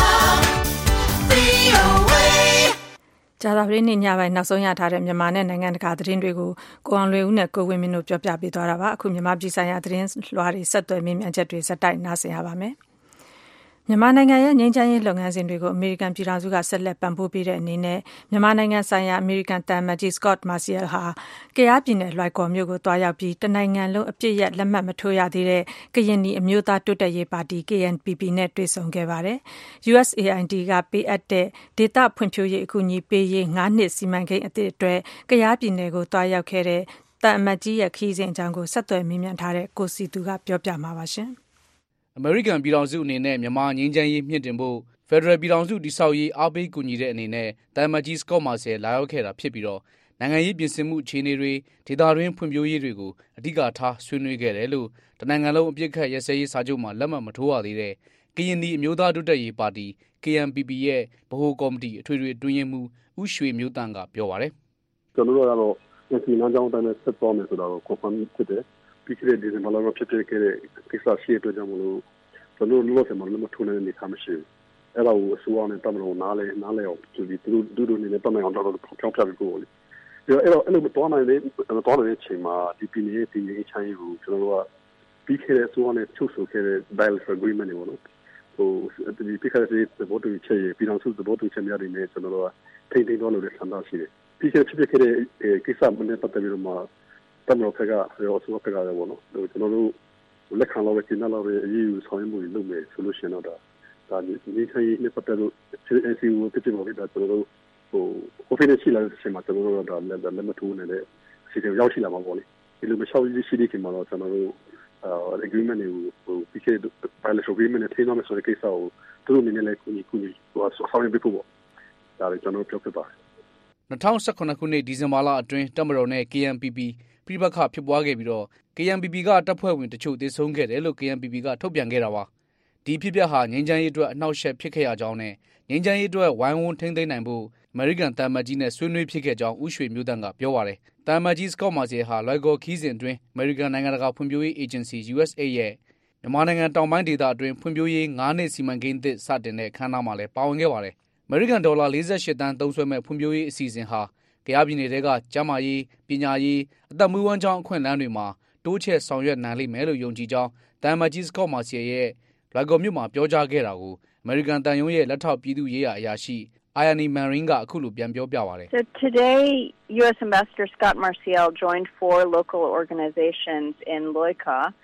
VOA ကြာသပတေးနေ့ညပိုင်းနောက်ဆုံးရထားတဲ့မြန်မာနဲ့နိုင်ငံတကာသတင်းတွေကိုကိုအောင်လွေဦးနဲ့ကိုဝင်းမင်းတို့ပြောပြပေးသွားတာပါအခုမြန်မာပြည်ဆိုင်ရာသတင်းလွှာတွေဆက်သွယ်မြင်မြန်ချက်တွေစတိုက်နားဆင်ရပါမယ်မြန်မာနိုင်ငံရဲ့ငြိမ်းချမ်းရေးလုပ်ငန်းစဉ်တွေကိုအမေရိကန်ပြည်ထောင်စုကဆက်လက်ပံ့ပိုးပေးတဲ့အနေနဲ့မြန်မာနိုင်ငံဆိုင်ရာအမေရိကန်တန်မတ်ကြီး Scott Marciel ဟာကယားပြည်နယ်လွိုင်ကော်မြို့ကိုတွားရောက်ပြီးတနိုင်ငံလုံးအပြည့်ရဲ့လက်မှတ်မထိုးရသေးတဲ့ကရင်နီအမျိုးသားတိုးတက်ရေးပါတီ KNPP နဲ့တွေ့ဆုံခဲ့ပါတယ်။ USAID ကပေးအပ်တဲ့ဒေသဖွံ့ဖြိုးရေးအကူအညီပေးရေး9နှစ်စီမံကိန်းအသစ်အတွက်ကယားပြည်နယ်ကိုတွားရောက်ခဲ့တဲ့တန်မတ်ကြီးရဲ့ခရီးစဉ်အကြောင်းကိုဆက်သွယ်မြင်မြန်ထားတဲ့ကိုစီသူကပြောပြမှာပါရှင်။အမေရိကန်ပြည်ထောင်စုအနေနဲ့မြန်မာငြိမ်းချမ်းရေးမြင့်တင်ဖို့ဖက်ဒရယ်ပြည်ထောင်စုတည်ဆောက်ရေးအားပေးကူညီတဲ့အနေနဲ့တန်မတ်ကြီးစကော့မာဆယ်လာရောက်ခဲ့တာဖြစ်ပြီးတော့နိုင်ငံရေးပြင်ဆင်မှုအခြေအနေတွေဒေသတွင်းဖွံ့ဖြိုးရေးတွေကိုအဓိကထားဆွေးနွေးခဲ့တယ်လို့တနိုင်ငံလုံးအပြစ်ခတ်ရဲစဲရေးစာချုပ်မှာလက်မှတ်မထိုးရသေးတဲ့ကရင်နီအမျိုးသားတိုးတက်ရေးပါတီ KNPP ရဲ့ဗဟိုကော်မတီအထွေထွေအတွင်းရေးမှူးဦးရွှေမျိုးတန်းကပြောပါတယ်။ကျွန်တော်တို့ကတော့ဒီလမ်းကြောင်းတိုင်းနဲ့ဆက်သွားမယ်ဆိုတာကို confirm ဖြစ်တယ်။ပြီးခဲ့တဲ့ဒီဇင်ဘာလကဖြစ်ခဲ့တဲ့ကိစ္စရှိတဲ့အတွက်ကြောင့်မလို့ကျွန်တော်တို့လောဆယ်မှာလည်းမထိုးနိုင်တဲ့အနေအထားမရှိဘူး။အဲ့ဒါကိုအစိုးရနဲ့တမန်တော်နားလဲအောင်သူတို့နေနဲ့တမန်တော်တို့ပြောင်းပြပြီးကိုလေ။အဲ့တော့အဲ့လိုတော့နိုင်တဲ့အချိန်မှာဒီပြည်နယ်တည်ငြိမ်ချမ်းရေးကိုကျွန်တော်တို့ကပြီးခဲ့တဲ့အစိုးရနဲ့ချုပ်ဆိုခဲ့တဲ့ bilateral agreement တွေပေါ့နော်။ဒီပြီးခဲ့တဲ့သဘောတူညီချက်ပြည်ထောင်စုသဘောတူညီချက်များတွေနဲ့ကျွန်တော်တို့ကထိန်းသိမ်းသွားလို့ဆန္ဒရှိတယ်။ပြီးခဲ့တဲ့ကိစ္စနဲ့ပတ်သက်ပြီးတော့မှတမန်တော်ကရောအစိုးရကလည်းပေါ့နော်ကျွန်တော်တို့လက်ခံလို့ကျင်းလာတဲ့အရေးယူဆောင်ရွက်မှုတွေလုပ်မယ်ဆိုလို့ရှိရင်တော့ဒါဒီခိုင်းနေပတ်သက်လို့ NCU ဖြစ်ဖြစ်ပါလိမ့်ဒါကျွန်တော်တို့official ရှိလာတဲ့အချိန်မှာကျွန်တော်တို့ဒါလက်မထိုးနိုင်တဲ့အစီအစဉ်ရောက်ရှိလာမှာပေါ့လေဒီလိုမလျှောက်ရရှိတဲ့ချိန်မှာတော့ကျွန်တော်တို့ agreement တွေကိုပြီးခဲ့တဲ့ bilateral agreement နဲ့ထိန်းသိမ်းမယ်ဆိုတဲ့ကိစ္စကိုသူတို့အနေနဲ့လည်းကူညီဆောင်ရွက်ပေးဖို့ပေါ့ဒါလည်းကျွန်တော်ပြောပြပါတယ် 2018ခုနှစ်ဒီဇင်ဘာလအတွင်းတပ်မတော်နဲ့ KNPP ပြိပခဖြစ်ပွားခဲ့ပြီးတော့ KNPP ကတပ်ဖွဲ့ဝင်တချို့သေဆုံးခဲ့တယ်လို့ KNPP ကထုတ်ပြန်ခဲ့တာပါဒီဖြစ်ပျက်ဟာငြိမ်းချမ်းရေးအတွက်အနှောက်အယှက်ဖြစ်ခဲ့ရကြောင်းနဲ့ငြိမ်းချမ်းရေးအတွက်ဝိုင်းဝန်းထိန်းသိမ်းနိုင်ဖို့အမေရိကန်တန်မတ်ကြီးနဲ့ဆွေးနွေးဖြစ်ခဲ့ကြောင်းဦးရွှေမျိုးတန်းကပြောပါတယ်တန်မတ်ကြီးစကော့မာစီဟာလွိုင်ကော်ခီးစဉ်အတွင်းအမေရိကန်နိုင်ငံတကာဖွံ့ဖြိုးရေးအေဂျင်စီ USA ရဲ့မြန်မာနိုင်ငံတောင်ပိုင်းဒေသအတွင်းဖွံ့ဖြိုးရေး9နှစ်စီမံကိန်းသစ်စတင်တဲ့အခမ်းအနားမှာလည်းပါဝင်ခဲ့ပါတယ်အမေရိကန်ဒေါ်လာ48တန်းသုံးစွဲမဲ့ဖွံ့ဖြိုးရေးအစီအစဉ်ဟာကယားပြည်နယ်ကကျန်းမာရေးပညာရေးအသက်မွေးဝမ်းကြောင်းအခွင့်အလမ်းတွေမှာတိုးချဲ့ဆောင်ရွက်နိုင်လိမ့်မယ်လို့ယုံကြည်ကြောင်းတန်မတ်ကြီးစကော့မာစီရဲ့လွိုင်ကော်မြို့မှာပြောကြားခဲ့တာကိုအမေရိကန်တန်ယုံရဲ့လက်ထောက်ပြည်သူ့ရေးရာအရာရှိAyani Marin ကအခုလိုပြန်ပြောပြပါတယ် So today U.S. Ambassador Scott Marciel joined 4 local organizations in Loika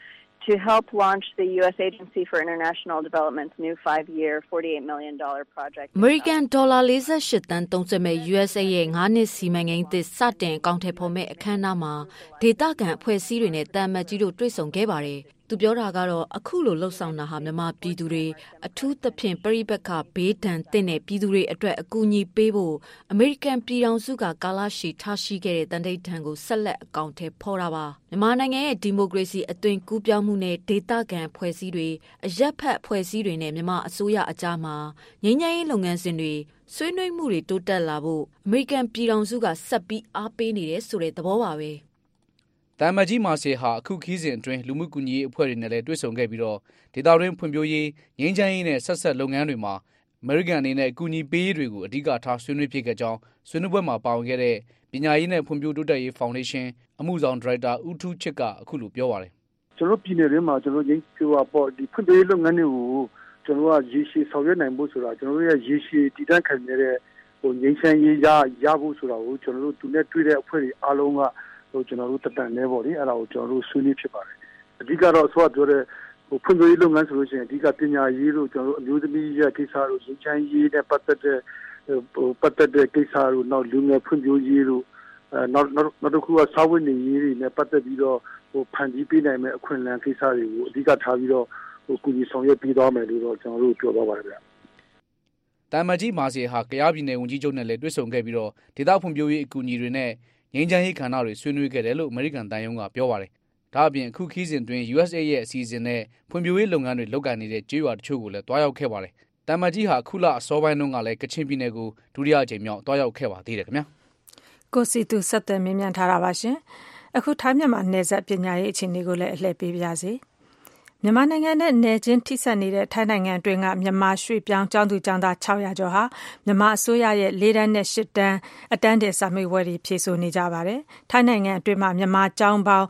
to help launch the U.S. Agency for International Development's new 5-year, $48 million project. American dollar 48 တန်းသုံးစွဲမဲ့ USA ရဲ့9နှစ်စီမံကိန်းသစ်စတင်အကောင့်ထဲပေါ်မဲ့အခမ်းအနားမှာဒေသခံအဖွဲ့အစည်းတွေနဲ့တန်မတ်ကြီးတို့တွေ့ဆုံခဲ့ပါတယ်။သူပြောတာကတော့အခုလိုလှုပ်ဆောင်တာဟာမြန်မာပြည်သူတွေအထူးသဖြင့်ပြည်ပကဘေးဒဏ်သင့်တဲ့ပြည်သူတွေအတွက်အကူအညီပေးဖို့အမေရိကန်ပြည်ထောင်စုကကာလရှည်ထားရှိခဲ့တဲ့တန်တိတ်ထံကိုဆက်လက်အကောင့်ထဲဖော်တာပါမြန်မာနိုင်ငံရဲ့ဒီမိုကရေစီအသွင်ကူးပြောင်းမှုနဲ့ဒေသခံအဖွဲ့အစည်းတွေအရက်ဖက်အဖွဲ့အစည်းတွေနဲ့မြန်မာအစိုးရအကြားမှာငြိမ်းချမ်းရေးလုပ်ငန်းစဉ်တွေဆွေးနွေးမှုတွေတိုးတက်လာဖို့အမေရိကန်ပြည်ထောင်စုကဆက်ပြီးအားပေးနေတယ်ဆိုတဲ့သဘောပါပဲတမ်မကြီးမာစီဟာအခုခီးစဉ်အတွင်းလူမှုကူညီရေးအဖွဲ့တွေနဲ့လည်းတွေ့ဆုံခဲ့ပြီးတော့ဒေသတွင်းဖွံ့ဖြိုးရေးငြိမ်းချမ်းရေးနဲ့ဆက်ဆက်လုပ်ငန်းတွေမှာအမေရိကန်အနေနဲ့အကူအညီပေးရေးတွေကိုအဓိကထားဆွေးနွေးဖြစ်ခဲ့ကြောင်းဆွေးနွေးပွဲမှာပါဝင်ခဲ့တဲ့ပညာရေးနဲ့ဖွံ့ဖြိုးတိုးတက်ရေးဖောင်ဒေးရှင်းအမှုဆောင်ဒါရိုက်တာဦးထူးချစ်ကအခုလိုပြောပါတယ်ကျွန်တော်ပြည်နယ်တွင်းမှာကျွန်တော်ရင်းပြောပေါ့ဒီဖွံ့ဖြိုးရေးလုပ်ငန်းတွေကိုကျွန်တော်ကရေရှည်ဆောင်ရွက်နိုင်ဖို့ဆိုတာကျွန်တော်ရဲ့ရေရှည်တည်တံ့ခိုင်မြဲတဲ့ငြိမ်းချမ်းရေးရဖို့ဆိုတာကိုကျွန်တော်တို့သူနဲ့တွေ့တဲ့အဖွဲ့တွေအားလုံးကကျွန်တော်တို့တန်နေပေါ့လေအဲ့ဒါကိုကျွန်တော်တို့ဆွေးနွေးဖြစ်ပါတယ်အဓိကတော့ဆိုတော့ပြောတဲ့ဖွံ့ဖြိုးရေးလုပ်ငန်းဆိုလို့ရှိရင်အဓိကပညာရေးလို့ကျွန်တော်တို့အမျိုးသမီးရဲ့ကိစ္စတို့ရင်းချမ်းရေးနဲ့ပတ်သက်တဲ့ကိစ္စတို့နောက်လူငယ်ဖွံ့ဖြိုးရေးတို့နောက်တစ်ခုကစာဝတ်နေရေးတွေနဲ့ပတ်သက်ပြီးတော့ဖန်တီးပေးနိုင်မဲ့အခွင့်အလမ်းကိစ္စတွေကိုအဓိကထားပြီးတော့ကူညီဆောင်ရွက်ပေးသွားမယ်လို့တော့ကျွန်တော်တို့ပြောသွားပါတယ်ဗျတမ်မကြီးမာစီဟာကယားပြည်နယ်ဝန်ကြီးချုပ်နဲ့လည်းတွေ့ဆုံခဲ့ပြီးတော့ဒေသဖွံ့ဖြိုးရေးအကူအညီတွေနဲ့ငြိမ်းချမ်းရေးခန္ဓာတွေဆွေးနွေးခဲ့တယ်လို့အမေရိကန်တန်ယုံကပြောပါတယ်။ဒါအပြင်အခုခီးစဉ်တွင် USA ရဲ့အစီအစဉ်နဲ့ဖွံ့ဖြိုးရေးလုပ်ငန်းတွေလုပ်ကိုင်နေတဲ့ကျေးရွာတချို့ကိုလည်းတွားရောက်ခဲ့ပါတယ်။တမ်မကြီးဟာခုလအစောပိုင်းတုန်းကလည်းကချင်ပြည်နယ်ကိုဒုတိယအကြိမ်မြောက်တွားရောက်ခဲ့ပါသေးတယ်ခင်ဗျာ။ကိုစီတူဆက်သွယ်မြင်မြန်ထားတာပါရှင်။အခုထိုင်းမြန်မာနယ်စပ်ပညာရေးအခြေအနေကိုလည်းအလှည့်ပေးပါရစေ။မြန်မာနိုင်ငံနဲ့နယ်ချင်းထိစပ်နေတဲ့ထိုင်းနိုင်ငံအတွင်းကမြန်မာရွှေ့ပြောင်းကျောင်းသူကျောင်းသား600ကျော်ဟာမြန်မာအစိုးရရဲ့4တန်းနဲ့8တန်းအတန်းတင်စာမေးပွဲတွေဖြေဆိုနေကြပါတယ်။ထိုင်းနိုင်ငံအတွင်းမှာမြန်မာကျောင်းပေါင်း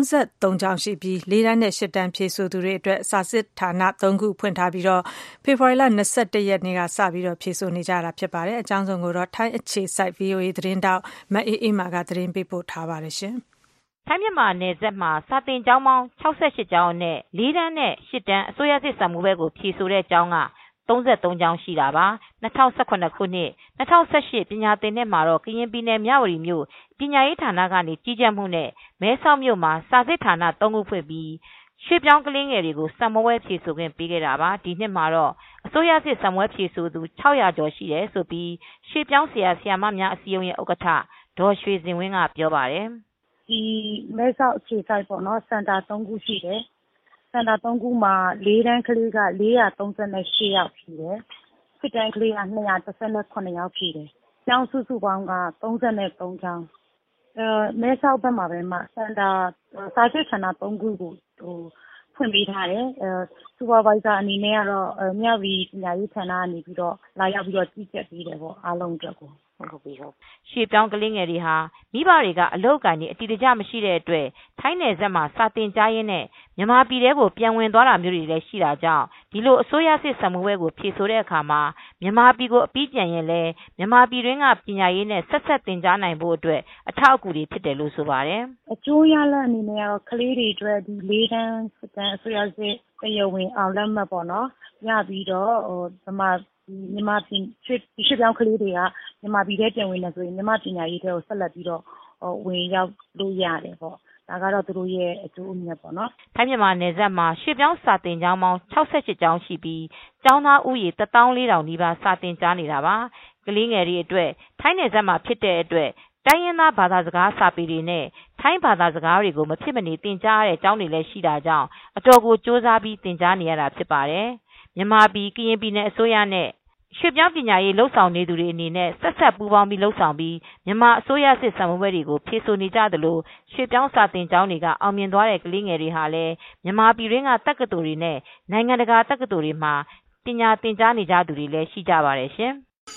33ကျောင်းရှိပြီး4တန်းနဲ့8တန်းဖြေဆိုသူတွေအတွက်စာစစ်ဌာန3ခုဖွင့်ထားပြီးတော့ဖေဖော်ဝါရီလ21ရက်နေ့ကစပြီးတော့ဖြေဆိုနေကြတာဖြစ်ပါတယ်။အကြောင်းစုံကိုတော့ထိုင်းအခြေစိုက် VOA သတင်းတောက်မအေးမာကသတင်းပေးပို့ထားပါတယ်ရှင်။ထိုင်းမြန်မာနယ်စပ်မှာစာသင်ကျောင်းပေါင်း68ကျောင်းနဲ့4တန်းနဲ့8တန်းအစိုးရစစ်စာမှုဘဲကိုဖြေဆိုတဲ့ကျောင်းက33ကျောင်းရှိတာပါ2018ခုနှစ်2018ပညာသင်နှစ်မှာတော့ကရင်ပြည်နယ်မြဝတီမြို့ပညာရေးဌာနကနေကြီးကြပ်မှုနဲ့မဲဆောက်မြို့မှာစာစစ်ဌာန3ခုဖွင့်ပြီးရွှေပြောင်းကလေးငယ်တွေကိုစာမေးပွဲဖြေဆိုခွင့်ပေးခဲ့တာပါဒီနှစ်မှာတော့အစိုးရစစ်စာမေးပွဲဖြေဆိုသူ600ကျော်ရှိတယ်ဆိုပြီးရွှေပြောင်းဆရာဆရာမများအစည်းအရုံးရဲ့ဥက္ကဋ္ဌဒေါ်ရွှေစင်ဝင်းကပြောပါတယ်ဒီမဲဆောက်အခြေစိုက်ပေါ့နော်စင်တာ3ခုရှိတယ်စင်တာ3ခုမှာ4တန်းကလေးက438ယောက်ရှိတယ်7တန်းကလေးက218ယောက်ရှိတယ်ကျောင်းစုစုပေါင်းက33ကျောင်းမဲဆောက်ဘက်မှာပဲမှစင်တာစာစစ်ဌာန3ခုကိုဖွင့်ပေးထားတယ်စူပါဗိုက်ဇာအနေနဲ့ကတော့မြဝတီပညာရေးဌာနကနေပြီးတော့လာရောက်ပြီးတော့ကြီးကြပ်ပေးတယ်ပေါ့အားလုံးအတွက်ကိုရွှေပြောင်းကလေးငယ်တွေဟာမိဘတွေကအလုပ်ကိုင်နေအတီတကျမရှိတဲ့အတွက်ထိုင်းနယ်စပ်မှာစာတင်ကြားရင်းနဲ့မြန်မာပြည်ထဲကိုပြန်ဝင်သွားတာမျိုးတွေလည်းရှိတာကြောင့်ဒီလိုအစိုးရစစ်စာမှုဘဲကိုဖြေဆိုတဲ့အခါမှာမြန်မာပြည်ကိုအပြီးပြန်ရင်လည်းမြန်မာပြည်တွင်းကပညာရေးနဲ့ဆက်ဆက်တင်ကြားနိုင်ဖို့အတွက်အထောက်အကူတွေဖြစ်တယ်လို့ဆိုပါတယ်အကျိုးရလဒ်အနေနဲ့ကတော့ကလေးတွေအတွက်ဒီ၄တန်းစစ်တမ်းအစိုးရစစ်တရားဝင်အောင်လက်မှတ်ပေါ့နော်ရပြီးတော့မြန်မာပြည်ရွှေ့ပြောင်းကလေးတွေကမြန်မာပြည်ထဲပြန်ဝင်နေဆိုရင်မြန်မာပညာရေးတွေကိုဆက်လက်ပြီးတော့ဝင်ရောက်လို့ရတယ်ပေါ့ဒါကတော့သူတို့ရဲ့အကျိုးအမြတ်ပေါ့နော်ထိုင်းမြန်မာနယ်စပ်မှာရွှေ့ပြောင်းစာသင်ကျောင်းပေါင်း68ကျောင်းရှိပြီးကျောင်းသားဦးရေ14000နီးပါးစာသင်ကြားနေတာပါကလေးငယ်တွေအတွက်ထိုင်းနယ်စပ်မှာဖြစ်တဲ့အတွက်တိုင်းရင်းသားဘာသာစကားစာပေတွေနဲ့ထိုင်းဘာသာစကားတွေကိုမဖြစ်မနေသင်ကြားရတဲ့ကျောင်းတွေလည်းရှိတာကြောင့်အတော်ကိုစ조사ပြီးသင်ကြားနေရတာဖြစ်ပါတယ်မြန်မာပြည်ကရင်ပြည်နယ်အစိုးရနဲ့ရွှေ့ပြောင်းပညာရေးလှုပ်ဆောင်နေသူတွေအနေနဲ့ဆက်ဆက်ပူးပေါင်းပြီးလှုပ်ဆောင်ပြီးမြန်မာအစိုးရစစ်စာမှုဘဲတွေကိုဖြေဆိုနေကြသလိုရွှေ့ပြောင်းစာသင်ကျောင်းတွေကအောင်မြင်သွားတဲ့ကလေးငယ်တွေဟာလည်းမြန်မာပြည်တွင်းကတက္ကသိုလ်တွေနဲ့နိုင်ငံတကာတက္ကသိုလ်တွေမှာပညာသင်ကြားနေကြသူတွေလည်းရှိကြပါတယ်ရှင်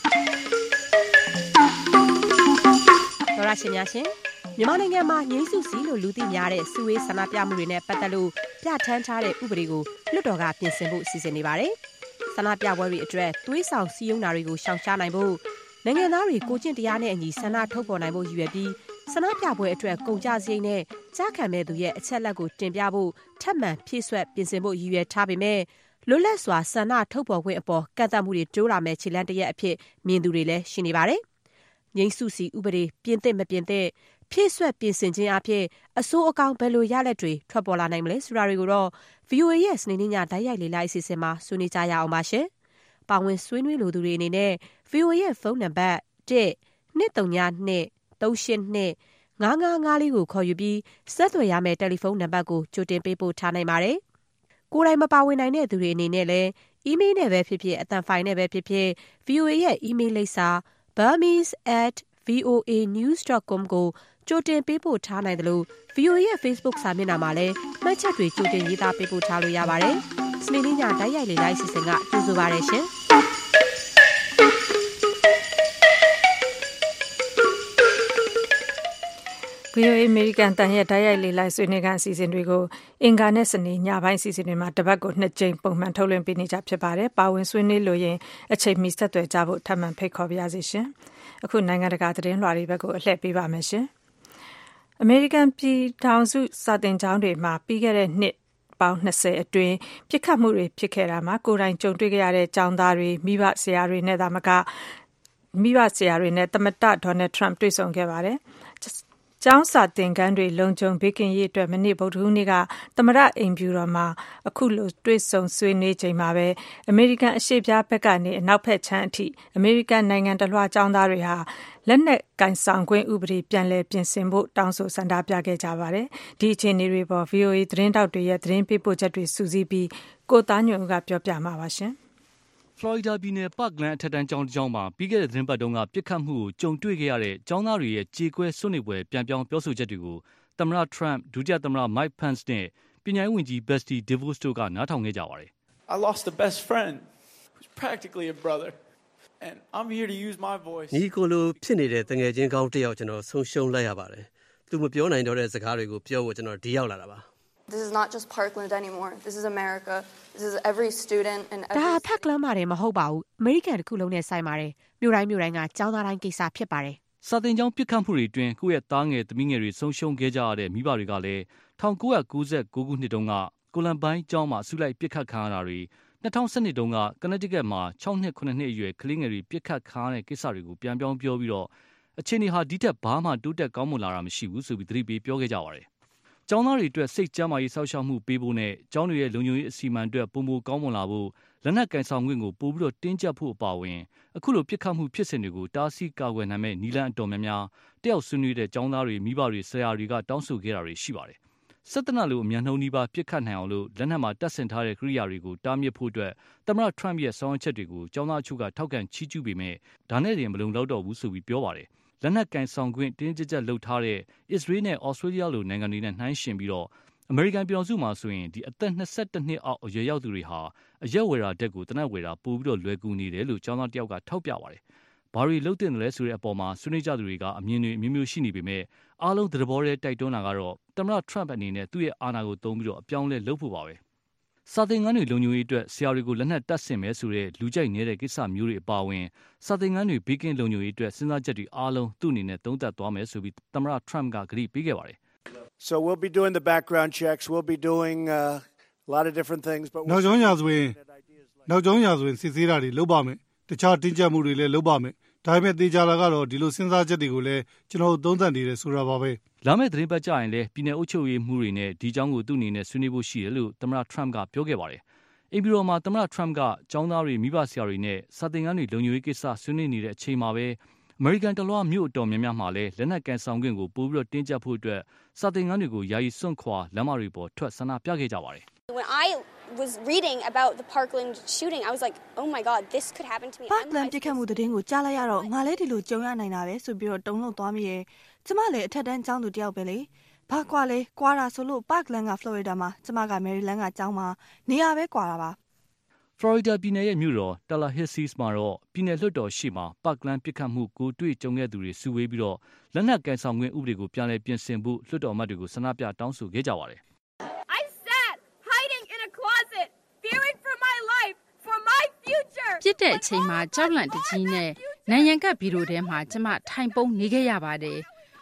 ဒေါ်ရရှင်များရှင်မြန်မာနိုင်ငံမှာငြိမ်းစုစီလို့လူသိများတဲ့စုဝေးဆန္ဒပြမှုတွေနဲ့ပတ်သက်လို့ပြဋ္ဌာန်းထားတဲ့ဥပဒေကိုလွှတ်တော်ကပြင်ဆင်ဖို့စီစဉ်နေပါတယ်ဆန္ဒပြပွဲတွေအတွက်သွေးဆောင်စည်းရုံးတာတွေကိုရှောင်ရှားနိုင်ဖို့နိုင်ငံသားတွေကိုကျင့်တရားနဲ့အညီဆန္ဒထုတ်ဖော်နိုင်ဖို့ရည်ရွယ်ပြီးဆန္ဒပြပွဲအတွက်ကုန်ကျစရိတ်နဲ့ကြားခံမဲ့သူရဲ့အချက်လက်ကိုတင်ပြဖို့ထပ်မံဖြည့်ဆွက်ပြင်ဆင်ဖို့ရည်ရွယ်ထားပေမဲ့လွတ်လပ်စွာဆန္ဒထုတ်ဖော်ခွင့်အပေါ်ကန့်သတ်မှုတွေတိုးလာမဲ့ခြေလှမ်းတစ်ရက်အဖြစ်မြင်သူတွေလည်းရှိနေပါတယ်။ငြိမ်းစုစီဥပဒေပြင်သင့်မပြင်သင့်ဖြည့်ဆွက်ပြင်ဆင်ခြင်းအဖြစ်အစိုးအကောင်ဘယ်လိုရလက်တွေထွက်ပေါ်လာနိုင်မလဲဆိုတာတွေကိုတော့ VOA ရဲ့စနေနေ့ညတိုက်ရိုက်လေ့လာအစီအစဉ်မှာဆွေးနွေးကြရအောင်ပါရှင်။ပါဝင်ဆွေးနွေးလိုသူတွေအနေနဲ့ VOA ရဲ့ဖုန်းနံပါတ် 1-232-382-5554ကိုခေါ်ယူပြီးဆက်သွယ်ရမယ့်တယ်လီဖုန်းနံပါတ်ကိုကြိုတင်ပေးပို့ထားနိုင်ပါတယ်။ကိုယ်တိုင်မပါဝင်နိုင်တဲ့သူတွေအနေနဲ့လည်းအီးမေးလ်နဲ့ပဲဖြစ်ဖြစ်အသံဖိုင်နဲ့ပဲဖြစ်ဖြစ် VOA ရဲ့အီးမေးလ်လိပ်စာ burmese@voanews.com ကိုကြိုတင်ပေးပို့ထားနိုင်တယ်လို့ VOA ရဲ့ Facebook စာမျက်နှာမှာလည်းမှတ်ချက်တွေကြိုတင်ရေးသားပေးပို့ထားလို့ရပါတယ်။စနေနေ့ညတိုက်ရိုက်လေ့လာအစီအစဉ်ကကြိုဆိုပါရရှင်။ VOA American တန်ရဲ့တိုက်ရိုက်လေ့လာဆွေးနွေးခန်းအစီအစဉ်တွေကိုအင်္ဂါနဲ့စနေညပိုင်းအစီအစဉ်တွေမှာတစ်ပတ်ကို2ကြိမ်ပုံမှန်ထုတ်လွှင့်ပေးနေကြဖြစ်ပါတယ်။ပါဝင်ဆွေးနွေးလို့ရင်အချိန်မီဆက်သွယ်ကြဖို့ထပ်မံဖိတ်ခေါ်ပါရစေရှင်။အခုနိုင်ငံတကာသတင်းလွှာတွေဘက်ကိုအလှည့်ပေးပါမယ်ရှင်။ American ပြည်ထောင်စုစာသင်ကျောင်းတွေမှာပြီးခဲ့တဲ့နှစ်ပေါင်း20အတွင်းပြစ်ခတ်မှုတွေဖြစ်ခဲ့တာမှာကိုယ်တိုင်ကြုံတွေ့ခဲ့ရတဲ့ကျောင်းသားတွေမိဘဆရာတွေနဲ့သမ္မတဒေါ်နယ်ထရမ့်တွေ့ဆုံခဲ့ပါတယ်။ကျောင်းစာသင်ခန်းတွေလုံခြုံဘေးကင်းရေးအတွက်မနေ့ဗုဒ္ဓဟူးနေ့ကသမ္မတအိမ်ဖြူတော်မှာအခုလိုတွေ့ဆုံဆွေးနွေးချိန်မှာပဲအမေရိကန်အရှေ့ပြားဘက်ကနေအနောက်ဘက်ခြမ်းအထိအမေရိကန်နိုင်ငံတလွှာကျောင်းသားတွေဟာလက်နက်ကင်ဆောင်ခွင့်ဥပဒေပြန်လည်ပြင်ဆင်ဖို့တောင်းဆိုဆန္ဒပြခဲ့ကြပါတယ်။ဒီအခြေအနေတွေပေါ် VOA သတင်းတောက်တွေရဲ့သတင်းပေးပို့ချက်တွေစုစည်းပြီးကိုသားညွန့်ဦးကပြောပြမှာပါရှင်။ဖလော်ရီဒါပြည်နယ်ပါကလန်အထက်တန်းကျောင်းတစ်ကျောင်းမှာပြီးခဲ့တဲ့သတင်းပတ်တုန်းကပြစ်ခတ်မှုကိုကြုံတွေ့ခဲ့ရတဲ့ကျောင်းသားတွေရဲ့ကြေကွဲစွန့်နေပွဲပြန်ပြောင်းပြောဆိုချက်တွေကိုသမ္မတထရမ့်ဒုတိယသမ္မတမိုက်ပန့်စ်နဲ့ပညာရေးဝန်ကြီးဘက်စတီဒေးဗို့စ်တို့ကနားထောင်ခဲ့ကြပါတယ်။ I lost a best friend who's practically a brother and I'm here to use my voice. ညီကိုလိုဖြစ်နေတဲ့တငယ်ချင်းကောင်းတစ်ယောက်ကျွန်တော်ဆုံးရှုံးလိုက်ရပါတယ်။သူမပြောနိုင်တော့တဲ့စကားတွေကိုပြောဖို့ကျွန်တော်ဒီရောက်လာတာပါ။ This is not just Parkland anymore. This is America. This is every student and every ဒါဖက်ကလမ်းပါတယ်မဟုတ်ပါဘူးအမေရိကန်တစ်ခုလုံးနဲ့ဆိုင်ပါတယ်မြို့တိုင်းကကျောင်းသားတိုင်းကိစ္စဖြစ်ပါတယ်စာသင်ကျောင်းပြစ်ခတ်မှုတွေအတွင်းကိုယ့်ရဲ့သားငယ်သမီးငယ်တွေဆုံးရှုံးခဲ့ကြရတဲ့မိဘတွေကလည်း1999ခုနှစ်တုန်းကကိုလံဘိုင်းကျောင်းမှာအစုလိုက်ပြစ်ခတ်ခံရတာတွေ2012တုန်းကကနေတစ်ကတ်မှာ6နှစ်9နှစ်အရွယ်ကလေးငယ်တွေပြစ်ခတ်ခံရတဲ့ကိစ္စတွေကိုပြန်ပြောင်းပြောပြီးတော့အခြေအနေဟာဒီထက်ဘာမှတိုးတက်ကောင်းမွန်လာတာမရှိဘူးဆိုပြီးသတိပေးပြောခဲ့ကြပါတယ်ကျောင်းသားတွေအတွက်စိတ်ကျန်းမာရေးစောင့်ရှောက်မှုပေးဖို့နဲ့ကျောင်းတွေရဲ့လုံခြုံရေးအစီအမံအတွက်ပုံမကောင်းမွန်လာဖို့လက်နက်ကင်ဆောင်ခွင့်ကိုပို့ပြီးတော့တင်းကျပ်ဖို့အပါအဝင်အခုလိုပြစ်ခတ်မှုဖြစ်စဉ်တွေကိုတားဆီးကာကွယ်နိုင်မဲ့နည်းလမ်းအတော်များများတယောက်ဆွေးနွေးတဲ့ကျောင်းသားတွေမိဘတွေဆရာတွေကတောင်းဆိုခဲ့တာတွေရှိပါတယ်။စစ်တပ်လိုအမြန်နှုံးနှီးပါပြစ်ခတ်နိုင်အောင်လို့လက်နက်မှာတပ်ဆင်ထားတဲ့ကိရိယာတွေကိုတားမြစ်ဖို့အတွက်သမ္မတထရမ့်ရဲ့ဆောင်ရွက်ချက်တွေကိုကျောင်းသားအချို့ကထောက်ခံချီးကျူးပေမဲ့ဒါနဲ့တင်မလုံလောက်တော့ဘူးဆိုပြီးပြောပါတယ်။လက်နက်ကင်ဆောင်ခွင့်တင်းကျပ်ချက်လုပ်ထားတဲ့အစ္စရေးနဲ့ဩစတြေးလျလိုနိုင်ငံတွေနဲ့နှိုင်းယှဉ်ပြီးတော့အမေရိကန်ပြည်ထောင်စုမှာဆိုရင်ဒီအသက်22နှစ်အောက်အရွယ်ရောက်သူတွေဟာအရက်ဝယ်တာတက်ကိုတနက်ဝယ်တာပို့ပြီးတော့လွယ်ကူနေတယ်လို့ကျောင်းသားတယောက်ကထောက်ပြပါတယ်။ဘာတွေလုပ်တင်တယ်လဲဆိုတဲ့အပေါ်မှာဆွေးနွေးကြသူတွေကအမြင်တွေမျိုးရှိနေပေမဲ့အားလုံးသဘောတည်းတိုက်တွန်းတာကတော့သမ္မတထရမ့်အနေနဲ့သူ့ရဲ့အာဏာကိုသုံးပြီးတော့အပြောင်းလဲလုပ်ဖို့ပါပဲ။စာသင်ခန်းတွေလုံခြုံရေးအတွက်ဆရာတွေကိုလက်နက်တပ်ဆင်မယ်ဆိုတဲ့လူကြိုက်နေတဲ့ကိစ္စမျိုးတွေအပါအဝင်စာသင်ခန်းတွေဘေးကင်းလုံခြုံရေးအတွက်စဉ်းစားချက်တွေအားလုံးသူ့အနေနဲ့သုံးသပ်သွားမယ်ဆိုပြီးသမ္မတထရမ့်ကကတိပေးခဲ့ပါတယ်။ So we'll be doing the background checks. We'll be doing a lot of different things. But နောက်ကျောင်းရာဇဝင်စစ်ဆေးတာတွေလုပ်ပါမယ်။တခြားတင်းကျပ်မှုတွေလည်းလုပ်ပါမယ်။ဒါပေမဲ့သေချာလာကတော့ဒီလိုစဉ်းစားချက်တွေကိုလည်းကျွန်တော်သုံးသပ်နေတယ်ဆိုတာပါပဲ။လာမယ့်သတင်းပတ်ကြရင်လည်းပြည်내အုပ်ချုပ်ရေးမှုတွေနဲ့ဒီအကြောင်းကိုသူ့အနေနဲ့ဆွေးနွေးဖို့ရှိတယ်လို့သမ္မတထရမ့်ကပြောခဲ့ပါတယ်။အိမ်ဖြူတော်မှာသမ္မတထရမ့်ကကျောင်းသားတွေမိဘဆရာတွေနဲ့စာသင်ခန်းတွေလုံခြုံရေးကိစ္စဆွေးနွေးနေတဲ့အချိန်မှာပဲအမေရိကန်တလွှားမြို့အတော်များများမှာလည်းလက်နက်ကန်ဆောင်ခွင့်ကိုပို့ပြီးတော့တင်းကျပ်ဖို့အတွက်စာသင်ခန်းတွေကိုယာယီစွန့်ခွာလမ်းမတွေပေါ်ထွက်ဆန္ဒပြခဲ့ကြပါတယ်။ When I was reading about the Parkland shooting, I was like, "Oh my God, this could happen to me." Parkland ပြစ်ခတ်မှုသတင်းကိုကြားလိုက်ရတော့ငါလည်းဒီလိုကြုံရနိုင်တာပဲဆိုပြီးတော့တုန်လှုပ်သွားမိရဲ့။ကျမလည်းအထက်တန်းကျောင်းသူတယောက်ပဲလေ။ဘာကွာလဲကွာတာဆိုလို့ Parkland က Florida မှာကျမက Maryland ကကျောင်းမှာနေရာပဲကွာတာပါ။ဖလော်ရီဒါပြည်နယ်ရဲ့မြို့တော်တာလာဟစ်စီးမှာတော့ပြည်နယ်လွှတ်တော်ရှိမှာပါကလန်ပြစ်ခတ်မှုကိုတွေ့ကြုံခဲ့သူတွေစုဝေးပြီးတော့လက်နက်ကန်ဆောင်ခွင့်ဥပဒေကိုပြန်လည်ပြင်ဆင်ဖို့လွှတ်တော်အမတ်တွေကိုဆန္ဒပြတောင်းဆိုခဲ့ကြပါတယ်။ I sat hiding in a closet fearing for my life for my future ပြစ်တဲ့အချိန်မှာကြောက်လန့်တကြီးနဲ့နိုင်ရန်ကပ်ဘီရိုထဲမှာကျမထိုင်ပုံနေခဲ့ရပါတယ်။ကို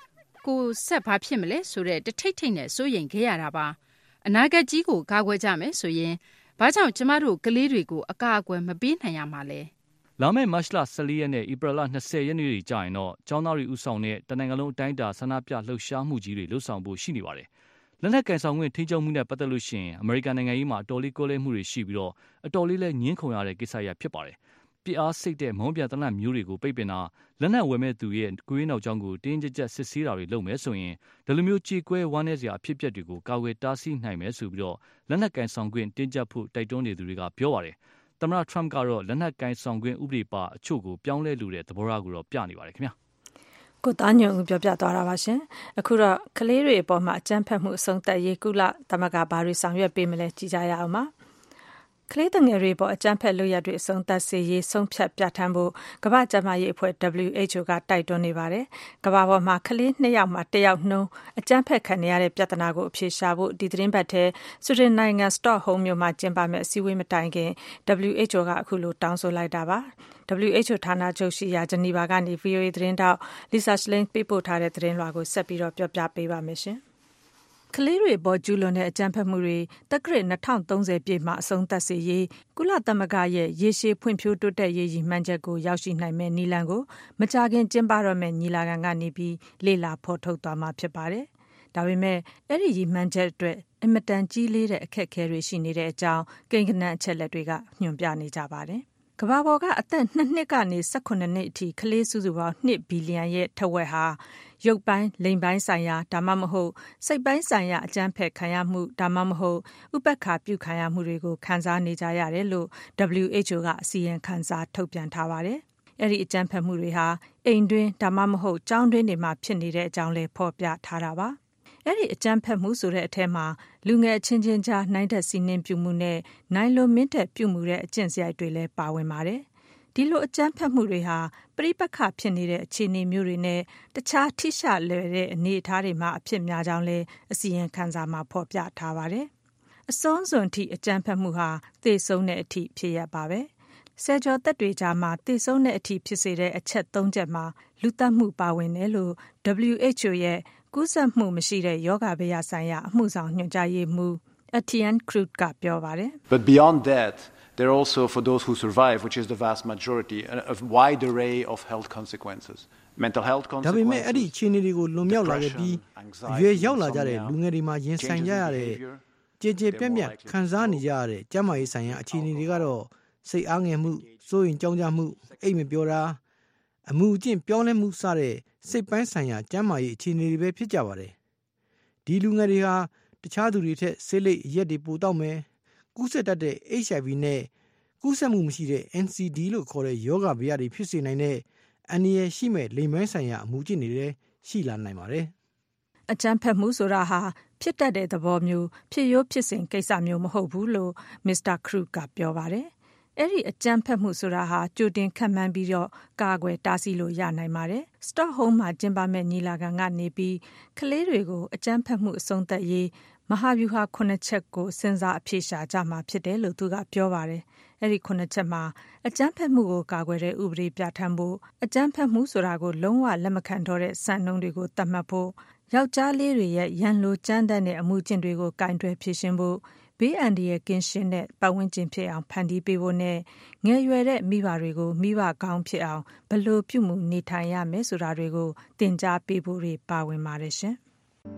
ကိုဆက်ဘာဖြစ်မလဲဆိုတဲ့တထိတ်ထိတ်နဲ့စိုးရိမ်ခဲ့ရတာပါအနာဂတ်ကြီးကိုကာကွယ်ကြမယ်ဆိုရင်ဘာကြောင့်ကျမတို့ကလေးတွေကိုအကာအကွယ်မပေးနိုင်ရမှာလဲလာမယ့်မတ်လ14ရက်နဲ့ဧပြီလ20ရက်နေ့တွေကြာရင်တော့ကျောင်းသားတွေဥဆောင်တဲ့တနိုင်ငံလုံးအတိုင်းအတာဆန္ဒပြလှုပ်ရှားမှုကြီးတွေလှုပ်ဆောင်ဖို့ရှိနေပါတယ်လက်နက်ကန်ဆောင်ခွင့်ထိန်းချုပ်မှုနဲ့ပတ်သက်လို့ရှိရင်အမေရိကန်နိုင်ငံရေးမှာအတော်လေးကိုလဲမှုတွေရှိပြီးတော့အတော်လေးလည်းညှင်းခုန်ရတဲ့ကိစ္စရပ်ဖြစ်ပါတယ်ပြအားစိတ်တဲ့မုံပြန်တနတ်မျိုးတွေကိုပိတ်ပင်တာလက်နက်ဝယ်မဲ့သူရဲ့ကိုရင်းနောက်ကျောင်းကိုတင်းကြပ်ကြပ်စစ်ဆေးတာတွေလုပ်မယ်ဆိုရင်ဒီလိုမျိုးကြေကွဲဝမ်းနည်းစရာအဖြစ်အပျက်တွေကိုကာကွယ်တားဆီးနိုင်မယ်ဆိုပြီးတော့လက်နက်ကန်ဆောင်ခွင့်တင်းကြပ်ဖို့တိုက်တွန်းနေသူတွေကပြောပါတယ်သမ္မတထရမ့်ကတော့လက်နက်ကန်ဆောင်ခွင့်ဥပဒေပါအချို့ကိုပြောင်းလဲလိုတဲ့သဘောထားကိုတော့ပြနေပါတယ်ခင်ဗျာကိုသားညွန့်ဦးပြောပြသွားတာပါရှင်အခုတော့ကလေးတွေအပေါ်မှာအကြမ်းဖက်မှုအဆုံးသတ်ရေးကုလသမဂ္ဂဘာတွေဆောင်ရွက်ပေးမလဲကြည့်ကြရအောင်ပါကလေးငယ်တွေပေါ်အကြမ်းဖက်လုပ်ရတဲ့အဆုံးသတ်စေရေးဆုံးဖြတ်ပြဋ္ဌာန်းဖို့ကမ္ဘာ့ကျန်းမာရေးအဖွဲ့ WHO ကတိုက်တွန်းနေပါတယ်။ကမ္ဘာပေါ်မှာကလေး2ယောက်မှာ1ယောက်နှုန်းအကြမ်းဖက်ခံရတဲ့ပြဿနာကိုအဖြေရှာဖို့ဒီသတင်းပတ်ထဲဆွီဒင်နိုင်ငံစတော့ဟုမ်းမြို့မှာကျင်းပမယ့်အစည်းအဝေးမတိုင်ခင် WHO ကအခုလိုတောင်းဆိုလိုက်တာပါ။ WHO ဌာနချုပ်ရှိရာဂျနီဗာကနေ VOA သတင်းတောက် Lisa Schlein ပေးပို့ထားတဲ့သတင်းလွှာကိုဆက်ပြီးတော့ပြောပြပေးပါမယ်ရှင်။ကလေးတွေပေါ်ကျူးလွန်တဲ့အကြမ်းဖက်မှုတွေတက္ကရာ2030ပြည့်မှာအဆုံးသတ်စေရေးကုလသမဂ္ဂရဲ့ရေရှည်ဖွံ့ဖြိုးတိုးတက်ရေးရည်မှန်းချက်ကိုရောက်ရှိနိုင်မယ့်နည်းလမ်းကိုမကြာခင်ကျင်းပတော့မယ့်ညီလာခံကနေပြီးလေ့လာဖော်ထုတ်သွားမှာဖြစ်ပါတယ်။ဒါပေမဲ့အဲ့ဒီရည်မှန်းချက်အတွက်အင်မတန်ကြီးလေးတဲ့အခက်အခဲတွေရှိနေတဲ့အကြောင်းကိန်းဂဏန်းအချက်လက်တွေကညွှန်ပြနေကြပါတယ်။ကမ္ဘာပေါ်ကအသက်2နှစ်ကနေ18နှစ်အထိကလေးစုစုပေါင်း2ဘီလီယံရဲ့ထက်ဝက်ဟာရုပ်ပိုင်းလိင်ပိုင်းဆိုင်ရာဒါမှမဟုတ်စိတ်ပိုင်းဆိုင်ရာအကြမ်းဖက်ခံရမှုဒါမှမဟုတ်ဥပက္ခပြုခံရမှုတွေကိုခံစားနေကြရတယ်လို့ WHO ကအစီရင်ခံစာထုတ်ပြန်ထားပါတယ်။အဲ့ဒီအကြမ်းဖက်မှုတွေဟာအိမ်တွင်းဒါမှမဟုတ်ကျောင်းတွင်းတွေမှာဖြစ်နေတဲ့အကြောင်းလည်းဖော်ပြထားတာပါ။အဲ့ဒီအကြမ်းဖက်မှုဆိုတဲ့အထက်မှာလူငယ်အချင်းချင်းကြားနိုင်တဲ့စီးနှင်းပြုမှုနဲ့နိုင်လိုမင်းတဲ့ပြုမှုတဲ့အကျင့်စရိုက်တွေလည်းပါဝင်ပါတယ်။ဒီလိုအကြမ်းဖက်မှုတွေဟာပြိပက္ခဖြစ်နေတဲ့အခြေအနေမျိုးတွေနဲ့တခြားထိရှလွယ်တဲ့အနေအထားတွေမှာအဖြစ်များကြောင်းလည်းအစီရင်ခံစာမှာဖော်ပြထားပါတယ်။အဆုံးစွန်ထိအကြမ်းဖက်မှုဟာသေဆုံးတဲ့အထိဖြစ်ရပါပဲ။ဆယ်ကျော်သက်တွေကြားမှာသေဆုံးတဲ့အထိဖြစ်စေတဲ့အချက်3ချက်မှာလူသတ်မှုပါဝင်တယ်လို့ WHO ရဲ့ကူးစက်မှုမရှိတဲ့ယောဂဗေဒဆိုင်ရာအမှုဆောင်ညွှန်ကြားရေးမှူး Etienne Cruz ကပြောပါတယ်။ But beyond that there are also for those who survive which is the vast majority a wide array of health consequences mental health consequences ဒါပေမဲ့အဲ့ဒီအခြေအနေတွေကိုလွန်မြောက်လာခဲ့ပြီးရွယ်ရောက်လာကြတဲ့လူငယ်တွေမှာရင်ဆိုင်ကြရတဲ့ကြေကြေပြန့်ပြန့်ခံစားနေကြရတဲ့ကျန်းမာရေးဆိုင်ရာအခြေအနေတွေကတော့စိတ်အားငယ်မှုစိုးရိမ်ကြောက်ကြမှုအိမ်မပြောတာအမှုအကျင့်ပြောင်းလဲမှုစတဲ့စိတ်ပိုင်းဆိုင်ရာကျန်းမာရေးအခြေအနေတွေပဲဖြစ်ကြပါတယ်ဒီလူငယ်တွေဟာတခြားသူတွေထက်ဆေးလိပ်ရက်တွေပိုတောက်မယ်ကူးစက်တတ်တဲ့ HIV နဲ့ကူးစက်မှုမရှိတဲ့ NCD လို့ခေါ်တဲ့ယောဂဗေဒတွေဖြစ်စေနိုင်တဲ့အန္တရာယ်ရှိမဲ့လိမ်ပိုင်းဆိုင်ရာအမှုကျင့်တွေလည်းရှိလာနိုင်ပါတယ်အကြမ်းဖက်မှုဆိုတာဟာဖြစ်တတ်တဲ့သဘောမျိုးဖြစ်ရိုးဖြစ်စဉ်ကိစ္စမျိုးမဟုတ်ဘူးလို့ Mr. Cruz ကပြောပါတယ်အဲ့ဒီအကြမ်းဖက်မှုဆိုတာဟာကြိုတင်ခန့်မှန်းပြီးတော့ကာကွယ်တားဆီးလို့ရနိုင်ပါတယ်။ Stockholm မှာကျင်းပမဲ့ညီလာခံကနေပြီးကလေးတွေကိုအကြမ်းဖက်မှုအဆုံးသတ်ရေးမဟာဗျူဟာ9ချက်ကိုစဉ်းစားအဖြေရှာကြမှာဖြစ်တယ်လို့သူကပြောပါတယ်။အဲ့ဒီ9ချက်မှာအကြမ်းဖက်မှုကိုကာကွယ်တဲ့ဥပဒေပြဋ္ဌာန်းဖို့အကြမ်းဖက်မှုဆိုတာကိုလုံးဝလက်မခံတော့တဲ့စံနှုန်းတွေကိုသတ်မှတ်ဖို့ယောက်ျားလေးတွေရဲ့ရန်လိုကြမ်းတမ်းတဲ့အမှုကျင့်တွေကိုကင်တွယ်ဖြေရှင်းဖို့ဘေးအန္တရာယ်ကင်းရှင်းတဲ့ပတ်ဝန်းကျင်ဖြစ်အောင်ဖန်တီးပေးဖို့နဲ့ငယ်ရွယ်တဲ့မိဘတွေကိုမိဘကောင်းဖြစ်အောင်ဘယ်လိုပြုမှုနေထိုင်ရမယ်ဆိုတာတွေကိုသင်ကြားပေးဖို့တွေပါဝင်ပါတယ်ရှင်။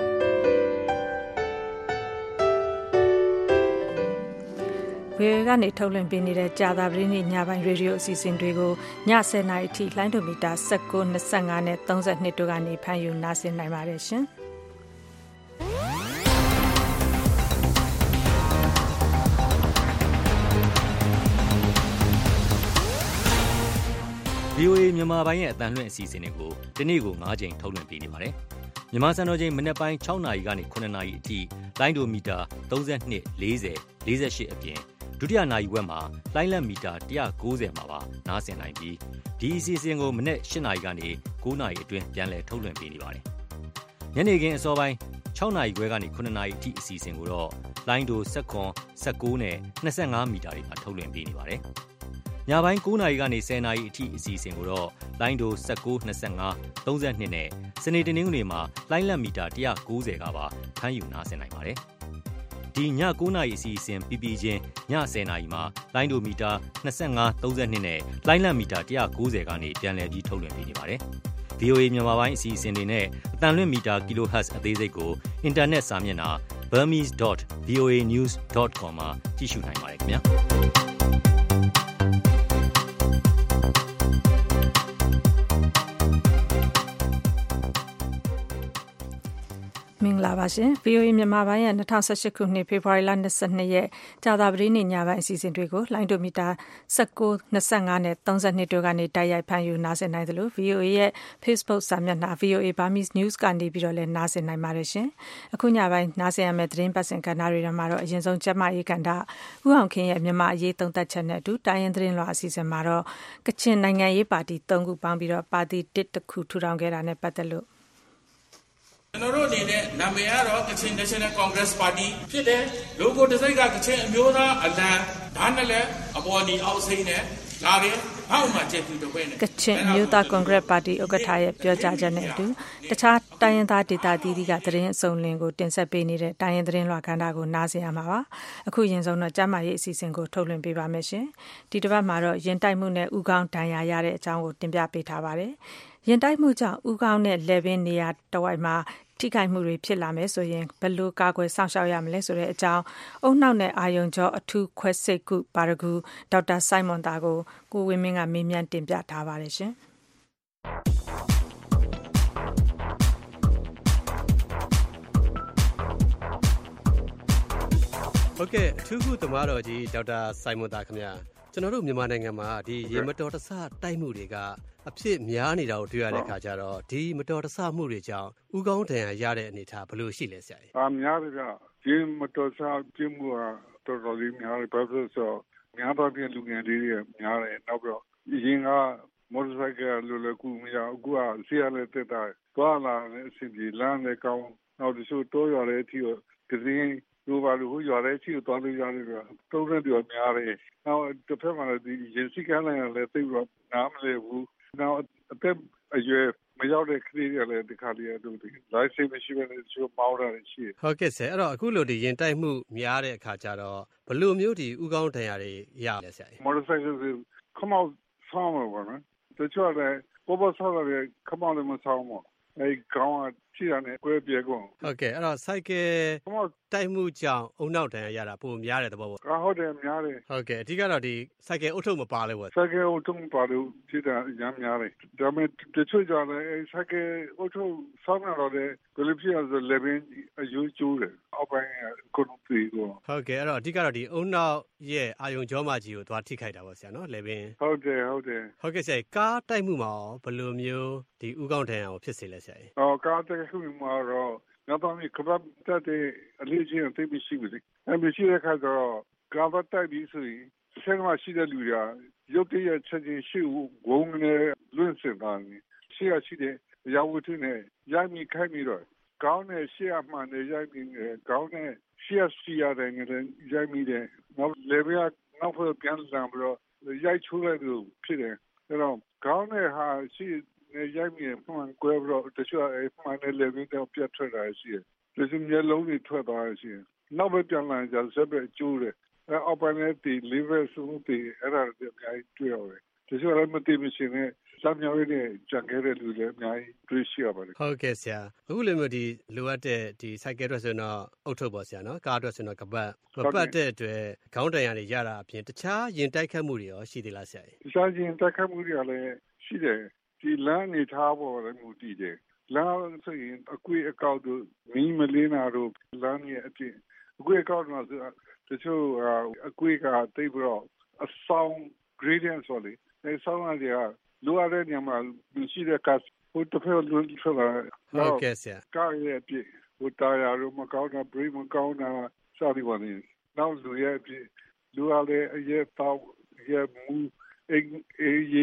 ဝေကနေထုတ်လွှင့်ပေးနေတဲ့ကြာသပတေးနေ့ညပိုင်းရေဒီယိုအစီအစဉ်တွေကိုည10:00နာရီအထိလိုင်းဒိုမီတာ19, 25နဲ့32တို့ကနေဖမ်းယူနားဆင်နိုင်ပါတယ်ရှင်။ VOA မြန်မာပိုင်းရဲ့အတန်လွှင့်အစီအစဉ်တွေကိုဒီနေ့ကို9ချိန်ထုတ်လွှင့်ပေးနေပါတယ်။မြန်မာစံတော်ချိန်မနက်ပိုင်း6နာရီကနေ9နာရီအထိလိုင်းဒိုမီတာ32, 40, 48အပြင်ဒုတိယနာရီဝက်မှာလိုင်းလက်မီတာ190မှာပါနားဆင်နိုင်ပြီးဒီအစီအစဉ်ကိုမနက်8နာရီကနေ9နာရီအတွင်းပြန်လည်ထုတ်လွှင့်ပေးနေပါတယ်။ညနေခင်းအစောပိုင်း6နာရီခွဲကနေ9နာရီအထိအစီအစဉ်ကိုတော့လိုင်းဒို19, 19နဲ့25မီတာတွေမှာထုတ်လွှင့်ပေးနေပါတယ်။ညပိုင်း9နာရီကနေ10နာရီအထိအစီအစဉ်ကိုတော့လိုင်းဒို19 25 32နဲ့စနေတနင်္ဂနွေမှာလိုင်းလက်မီတာ190ကပါဖမ်းယူနားဆင်နိုင်ပါတယ်။ဒီည9နာရီအစီအစဉ်ပြီးပြီးချင်းည10နာရီမှာလိုင်းဒိုမီတာ25 32နဲ့လိုင်းလက်မီတာ190ကနေပြန်လည်ပြီးထုတ်လွှင့်ပေးနေပါတယ်။ VOA မြန်မာပိုင်းအစီအစဉ်တွေနဲ့အတန်လွင့်မီတာ kHz အသေးစိတ်ကိုအင်တာနက်စာမျက်နှာ burmese.voanews.com မှာကြည့်ရှုနိုင်ပါတယ်ခင်ဗျာ။မင်္ဂလာပါရှင် VOA မြန်မာပိုင်းရဲ့2018ခုနှစ်ဖေဖော်ဝါရီလ22ရက်ကြာသပတေးနေ့ညပိုင်းအစီအစဉ်တွေကိုလိုင်းဒိုမီတာ19 25နဲ့32တို့ကနေတိုက်ရိုက်ဖမ်းယူနားဆင်နိုင်သလို VOA ရဲ့ Facebook စာမျက်နှာ VOA Burmese News ကနေပြီးတော့လည်းနားဆင်နိုင်ပါတယ်ရှင်အခုညပိုင်းနားဆင်ရမယ့်သတင်းပတ်စင်ကဏ္ဍတွေမှာတော့အရင်ဆုံးကျမရေးကဏ္ဍဦးအောင်ခင်ရဲ့မြန်မာအရေးသုံးသပ်ချက်နဲ့အတူတိုင်းရင်းသတင်းလွှာအစီအစဉ်မှာတော့ကချင်နိုင်ငံရေးပါတီ3ခုပေါင်းပြီးတော့ပါတီတစ်ခုထူထောင်ခဲ့တာနဲ့ပတ်သက်လို့ကျွန်တော်တို့အနေနဲ့နာမည်ကတော့ Kachin National Congress Party ဖြစ်တယ် logo တစ်စိတ်က Kachin အမျိုးသားအလံဒါနဲ့လည်းအပေါ်ဒီအောက်စိမ့်နဲ့လာတယ်အောက်မှာကျက်ပြီးတော့ပဲနဲ့ Kachin အမျိုးသား Congress Party ဥက္ကဋ္ဌရဲ့ပြောကြားချက်နဲ့အတူတခြားတိုင်းရင်းသားဒေသသီးသီးကသတင်းအစုံလင်ကိုတင်ဆက်ပေးနေတဲ့တိုင်းရင်းသတင်းလွှာကဏ္ဍကိုနားဆင်ရမှာပါအခုရင်ဆုံးတော့ကျမရေးအစီအစဉ်ကိုထုတ်လွှင့်ပေးပါမယ်ရှင်ဒီတစ်ပတ်မှာတော့ရင်တိုက်မှုနဲ့ဥကောင်းဒဏ်ရာရတဲ့အကြောင်းကိုတင်ပြပေးထားပါတယ်ရင်တိုက်မှုကြောင့်ဥကောင်းနဲ့လေပင်နေရာတဝိုက်မှာထိခိုက်မှုတွေဖြစ်လာမယ်ဆိုရင်ဘယ်လိုကာကွယ်စောင့်ရှောက်ရမလဲဆိုတဲ့အကြောင်းအုံနှောက်နဲ့အာယုံကြောအထူးခွဲစိတ်ကုပါရဂူဒေါက်တာစိုင်းမွန်တာကိုဝင်းမင်းကမေးမြန်းတင်ပြထားပါတယ်ရှင်ဟုတ်ကဲ့အထူးကုသမားတော်ကြီးဒေါက်တာစိုင်းမွန်တာခင်ဗျာကျွန်တော်တို့မြန်မာနိုင်ငံမှာဒီရေမတော်တဆတိုက်မှုတွေကအဖြစ်များနေတာကိုတွေ့ရတဲ့အခါကျတော့ဒီမတော်တဆမှုတွေကြောင့်ဥကောင်းဒဏ်ရာရတဲ့အနေအထားဘယ်လိုရှိလဲဆရာကြီး။များတယ်ဗျ။ဒီမတော်တဆပြမှုကတော်တော်လေးများတယ်ဘာလို့ဆိုတော့များတော့ပြလူငယ်လေးတွေများတယ်နောက်ပြီးတော့ရင်ကမော်တော်ဆိုင်ကလိုကူမရအခုကဆီရလည်းတက်တာသွားလာလည်းအဆင်ပြေလမ်းလည်းကောင်းနောက်တချို့တိုးရတဲ့အထိကစင်းတို့ဘာလို့ရွာတဲ့အထိသွားလို့ရတယ်ဗျ။တုံးတဲ့ပြောများတယ်။နောက်တစ်ဖက်မှာဒီရင်စိကန်းလည်းသိပြီးတော့နားမလဲဘူး။နောက်အသက်အရွယ်မရောက်တဲ့ကလေးတွေလည်းဒီခါလေးအတူတူ license မရှိဘဲနဲ့ချိုးမောင်းတာရှိတယ်ဟုတ်ကဲ့ဆရာအဲ့တော့အခုလိုဒီရင်တိုက်မှုများတဲ့အခါကျတော့ဘယ်လိုမျိုးဒီဥကောင်းဒဏ်ရာတွေရလဲဆရာ motorcycle come out ဆောင်းမှာပါနော်တချို့လည်းပေါ်ဆောင်းတယ် come out မဆောင်းဘူးအဲ့ကောင်းချီရတယ်ကွဲပြေကုန်ဟုတ်ကဲ့အဲ့တော့ cycle တိုက်မှုကြောင့်အုံနောက်ဒဏ်ရာရတာပုံများတဲ့သဘောပေါ့ဟုတ်တယ်များတယ်ဟုတ်ကဲ့အဓိကတော့ဒီ cycle အုပ်ထုပ်မပါလဲပေါ့ cycle အုပ်ထုပ်မပါလို့ဖြစ်တာရမ်းများတယ်ဒါပေမဲ့တချို့ကြတယ် cycle အုပ်ထုပ်ဆောင်းရတော့တယ်ဘယ်လိုဖြစ်လဲဆိုလည်းပင်အယူကျိုးတယ်အောက်ပိုင်းကိုလုံးပြီးတော့ဟုတ်ကဲ့အဲ့တော့အဓိကတော့ဒီအုံနောက်ရဲ့အာယုံကြောမကြီးကိုသွားထိခိုက်တာပေါ့ဆရာနော်လည်းပင်ဟုတ်တယ်ဟုတ်ကဲ့ဆရာကားတိုက်မှုမှာဘယ်လိုမျိုးဒီဥကောင်းဒဏ်ရာကိုဖြစ်စေလဲဆရာကားတိုက်မှုမှာတော့နောက်တော့ကပတ်တက်တဲ့အလေးချင်းသိမရှိဘူးလေမရှိတဲ့ခါကျတော့ကားပတ်တိုက်ပြီးဆိုရင်ဆင်းမရှိတဲ့လူတွေကရုပ်တရက်ချက်ချင်းရှိဝုန်းနဲ့လွင့်စင်တာနေရှိတဲ့ရောင်ဝတ္ထုနဲ့ရိုက်မိခိုင်းပြီးတော့ကောင်းတဲ့ရှေ့အမှန်နဲ့ရိုက်ပြီးကောင်းတဲ့ရှေ့စီရတယ်နဲ့ရိုက်မိတယ်နောက်လေဘက်နောက်ဖက်ပြန်လာပြီးတော့ရိုက်ချိုးလိုက်လို့ဖြစ်တယ်အဲ့တော့ကောင်းတဲ့ဟာရှိရိုက်မိမှန်ကွဲပြီးတော့တချို့မှန်နဲ့လေဘက်တော့ပြတ်ထွက်တာရှိတယ်ဒီစမျက်လုံးတွေထွက်သွားရှိတယ်နောက်ပဲပြန်လာကြဆက်ပဲကျိုးတယ်အောက်ပိုင်းနဲ့ဒီ liver ဆုံးပြီးအဲ့ဒါတွေအများကြီးတွေ့ရတယ်တချို့လည်းမသိမရှင်နဲ့စမ်းမြောင်းရတဲ့ကြံခဲ့တဲ့လူတွေအများကြီးတွေ့ရှိရပါတယ်ဟုတ်ကဲ့ဆရာအခုလိုမျိုးဒီလိုအပ်တဲ့ဒီ cycle အတွက်ဆိုတော့အုတ်ထုတ်ပါဆရာနော်ကားအတွက်ဆိုတော့ကပတ်မပတ်တဲ့အတွက်ခေါင်းတန်ရတွေရတာအပြင်တခြားရင်တိုက်ခတ်မှုတွေရောရှိသေးလားဆရာတခြားရင်တိုက်ခတ်မှုတွေကလည်းရှိတယ်ဒီလမ်းနေထားပေါ်လည်းမူတည်တယ်လမ်းဆိုရင်အကွေးအကောက်တို့မီးမလင်းတာတို့လမ်းရဲ့အပြင်အကွေးအကောက်မှာဆိုတချို့အကွေးကတိတ်ပြီးတော့အဆောင် gradient ဆိုလေအဲဆောင်ရတဲ့လိုအပ်တဲ့နေရာမှာရှိတဲ့ကတ်ဟိုတစ်ဖက်လွန်ထွက်လာဟုတ်ကဲ့ဆရာကားရဲ့အပြင်ဟိုတာယာတို့မကောင်းတာ brake မကောင်းတာစသည်ပါနေနောက်လူရဲ့အပြင်လူရတဲ့အရဲ့တောက်ရဲ့မူအေး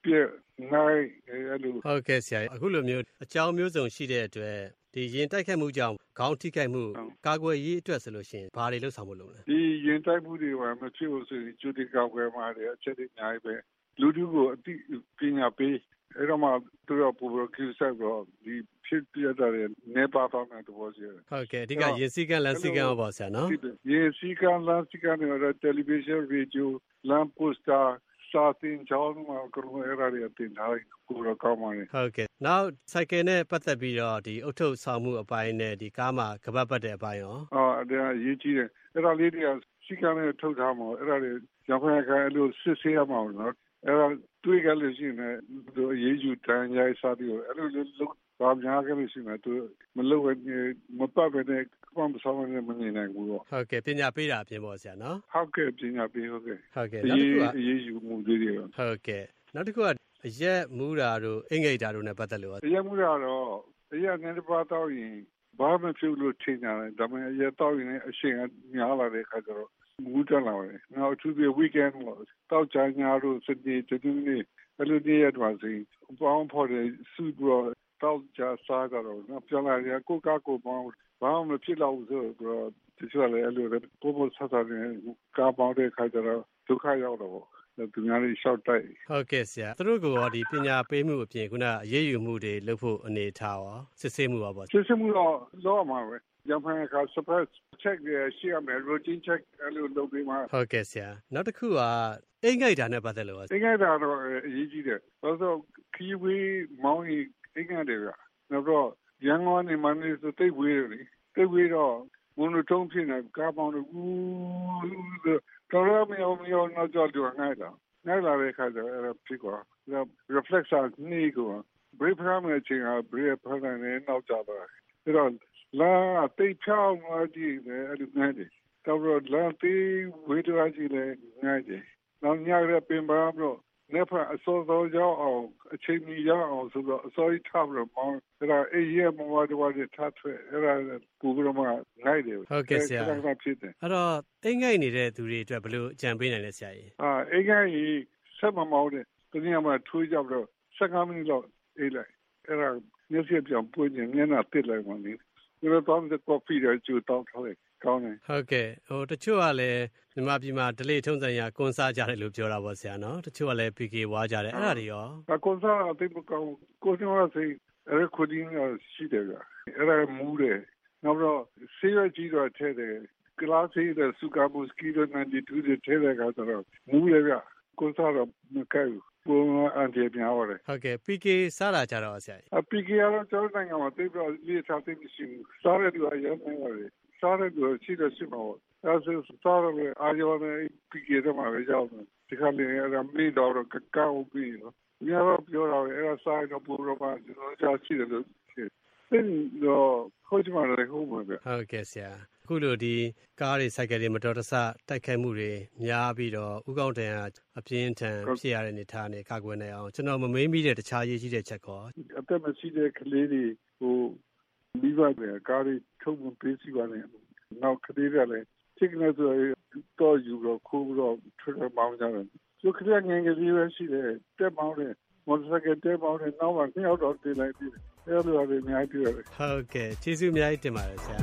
ပြည့်နိုင်အဲ့လိုဟုတ်ကဲ့ဆရာအခုလိုမျိုးအကြောင်းမျိုးစုံရှိတဲ့အတွက်ဒီရင်တိုက်ခတ်မှုကြောင့်ခေါင်းထိခိုက်မှုကာကွယ်ရေးအတွက်ဆိုလို့ရှိရင်ဘာတွေလုပ်ဆောင်ဖို့လုပ်လဲဒီရင်တိုက်မှုတွေမှာမဖြစ်ဘူးဆိုရင်ကျူတီကာကွယ်မှာတယ်အချက်တွေအများကြီးပဲလူထုကိုအသိပညာပေးအဲ့တော့မှသူတို့ပူပူကျူဆက်တော့ဒီဖြစ်ပြတဲ့နေပါတော့တဲ့ဘောစီဟုတ်ကဲ့အဓိကရင်စည်းကမ်းလမ်းစည်းကမ်းပါဆရာနော်ရင်စည်းကမ်းလမ်းစည်းကမ်းတွေတယ်လီဗီရှင်းရေဒီယိုလမ်းပိုစတာစာတင်ကြောင်းမှာကရုဏာရရတင်ထားကိုရကောင်းပါလေဟုတ်ကဲ့နောက်စိုက်ကယ်နဲ့ပတ်သက်ပြီးတော့ဒီအုတ်ထုပ်ဆောင်မှုအပိုင်းနဲ့ဒီကားမှာကပတ်ပတ်တဲ့အပိုင်းရောဒါရေးကြည့်တယ်အဲ့ဒါလေးတွေကစီကံနဲ့ထုတ်ထားမှာအဲ့ဒါတွေရောင်းခိုင်းခိုင်းလို့စစ်ဆေးရမှာနော်အဲ့ဒါတွေ့ကြလို့ရှိရင်သူရေးယူတန်းရိုက်စားပြီးအဲ့လိုလုပ်ဘာများကြလို့ရှိရင်သူမလုပ်မပတ်ပဲနဲ့ကွန်ပဆောင်နဲ့မနေနိုင်ဘူးဟုတ်ကဲ့ပညာပေးတာအပြင်ပေါ့ဆရာနော်ဟုတ်ကဲ့ပညာပေးဟုတ်ကဲ့နောက်တစ်ခုကရေးယူမှုတွေဟုတ်ကဲ့နောက်တစ်ခုကအရက်မူးတာတို့အင်္ဂိတ်တာတို့နဲ့ပတ်သက်လို့အရက်မူးတာတော့အရက်နဲ့တစ်ပါးတော့ရင်ဘာမှဖြစ်လို့ထင်ကြတယ်ဒါပေမဲ့အရက်တော့ရင်အရှင်များလာတဲ့ခါကျတော့မူးတက်လာတယ်နောက်သူဒီ weekend တော့ကြာညာတို့စနေတနင်္ဂနွေအဲ့လိုနေ့ရက်မှာစီပေါင်းဖို့စူပရောတော့ကြာစားကြတော့နော်ပြန်လာရကိုကားကိုပေါင်းဘာမှမဖြစ်တော့ဘူးဆိုတော့ဒီလိုလေအဲ့လိုပို့ဖို့ဆက်စားနေကားပေါင်းတဲ့ခါကျတော့ဒုက္ခရောက်တော့သူများတွေရှော့တိုက်ဟုတ်ကဲ့ဆရာသူတို့ကဒီပညာပေးမှုအပြင်ခုနအရေးယူမှုတွေလုပ်ဖို့အနေထားရောစစ်ဆေးမှုပါပေါ့စစ်ဆေးမှုတော့လောက်မှာပဲရဖိုင်က surprise check ရရှိရမယ် routine check အဲ့လိုလုပ်ပြီးမှဟုတ်ကဲ့ဆရာနောက်တစ်ခုကအင်္ဂိတ်တာနဲ့ပတ်သက်လို့အင်္ဂိတ်တာတော့အရေးကြီးတယ်ဆိုတော့ခီဝေးမောင်းရင်အင်္ဂိတ်တယ်ကနောက်တော့ရန်ကုန်နေမှနေစတိတ်ဝေးတယ်တိတ်ဝေးတော့မွန်တုံးဖြစ်နေကားပေါင်းလို့တော်ရမြောင်နောက်ကြောက်တယ်ငိုင်းလာတဲ့ခါကျတော့ဖြစ်သွား reflexer နေကို brake ဖမ်းမယ်ချင်းက brake ဖမ်းတယ်နောက်ကျတော့အဲ့တော့လာတိတ်ချောင်းလာကြည့်တယ်အဲ့လိုငိုင်းတယ်တော့လာတိဝေးသွားကြည့်တယ်ငိုင်းတယ်နောက်ညရပင်ပါတော့နေဖအစောစောရောက်အောင်အချိန်ကြီးရအောင်ဆိုတော့အစောကြီးထားပြီးတော့မောင်းအဲ့ဒါအေးရမဝါတော့ထားထွက်အဲ့ဒါပူပြီးတော့မှငိုင်းတယ်ဟုတ်ကဲ့ဆရာအဲ့တော့အင်္ဂိတ်နေတဲ့သူတွေအတွက်ဘယ်လိုအကြံပေးနိုင်လဲဆရာကြီးအင်္ဂိတ်ကြီးဆက်မမောင်းတဲ့တနည်းမှထွေးကြပြီးတော့15မိနစ်လောက်အေးလိုက်အဲ့ဒါမျက်စိပြောင်ပွင့်နေမျက်နှာတစ်လိုက်မှနေဒီလိုတော့ကော်ဖီတွေကျူတောက်ထားလိုက်ကောင်းတယ်ဟုတ်ကဲ့တချို့ကလည်းမြန်မာပြည်မှာဒလေထုံးစံရကွန်ဆာကြတယ်လို့ပြောတာပေါ့ဆရာနော်တချို့ကလည်း PK ဝါကြတယ်အဲ့ဒါတွေရောကွန်ဆာအသိမကောင်းကိုယ်ကစိအဲ့ခုဒီရှိတယ်ကအဲ့ဒါမူးတယ်နောက်တော့ဆေးရကြီးတော့ထဲတယ်ကလာစီတဲ့စူကာဘူစကီတော့92တဲ့ထဲတယ်ကတော့မူးလေကကွန်ဆာတော့မကဲဘူးဘုံအန်တီပြန်ဟောတယ်ဟုတ်ကဲ့ PK စားတာကြတော့ဆရာ PK ကတော့ကျွန်တော်နိုင်ငံမှာတိတ်တော့လေးထားသိမရှိဘူးစားရတူအရင်နေပါတယ်စားရတူရှိတယ်ရှိမှာအဲ့ဒါစားရအာရုံနဲ့ PK တော့မှာပဲရောက်တယ်ဒီခါလေးအဲ့ဒါမေးတော့ကောက်ပြီးတော့ညတော့ပြောတော့အဲ့ဒါစားတော့ပူတော့မှကျွန်တော်ကြားရှိတယ်လို့တော့ခေါ်ကြမှာလေဟုတ်ပါဗျဟုတ်ကဲ့ဆရာအခုလိုဒီကားတွေစိုက်ကယ်တွေမတော်တဆတိုက်ခိုက်မှုတွေများပြီးတော့ဥကောင်းတန်အပြင်းထန်ဖြစ်ရတဲ့အနေထားနဲ့ကာကွယ်နိုင်အောင်ကျွန်တော်မမေးမိတဲ့တခြားရေးကြီးတဲ့ချက်ကောအသက်မရှိတဲ့ကလေးတွေဟိုမိဘတွေကားတွေထုတ်မပေးစီပါနဲ့နောက်ကလေးတွေလည်းစိတ်နဲ့ဆိုတော့ယူတော့ခိုးတော့ထွက်မောင်းကြတယ်သူကလည်းငယ်ငယ်လေးပဲရှိတယ်တက်မောင်းတယ်မော်တော်ဆိုင်ကတက်မောင်းတယ်နောက်မှနှစ်ယောက်တော့တင်လိုက်ပြီအဲ့လိုအများကြီးတွေ့ရတယ်ဟုတ်ကဲ့ကျေးဇူးအများကြီးတင်ပါတယ်ဆရာ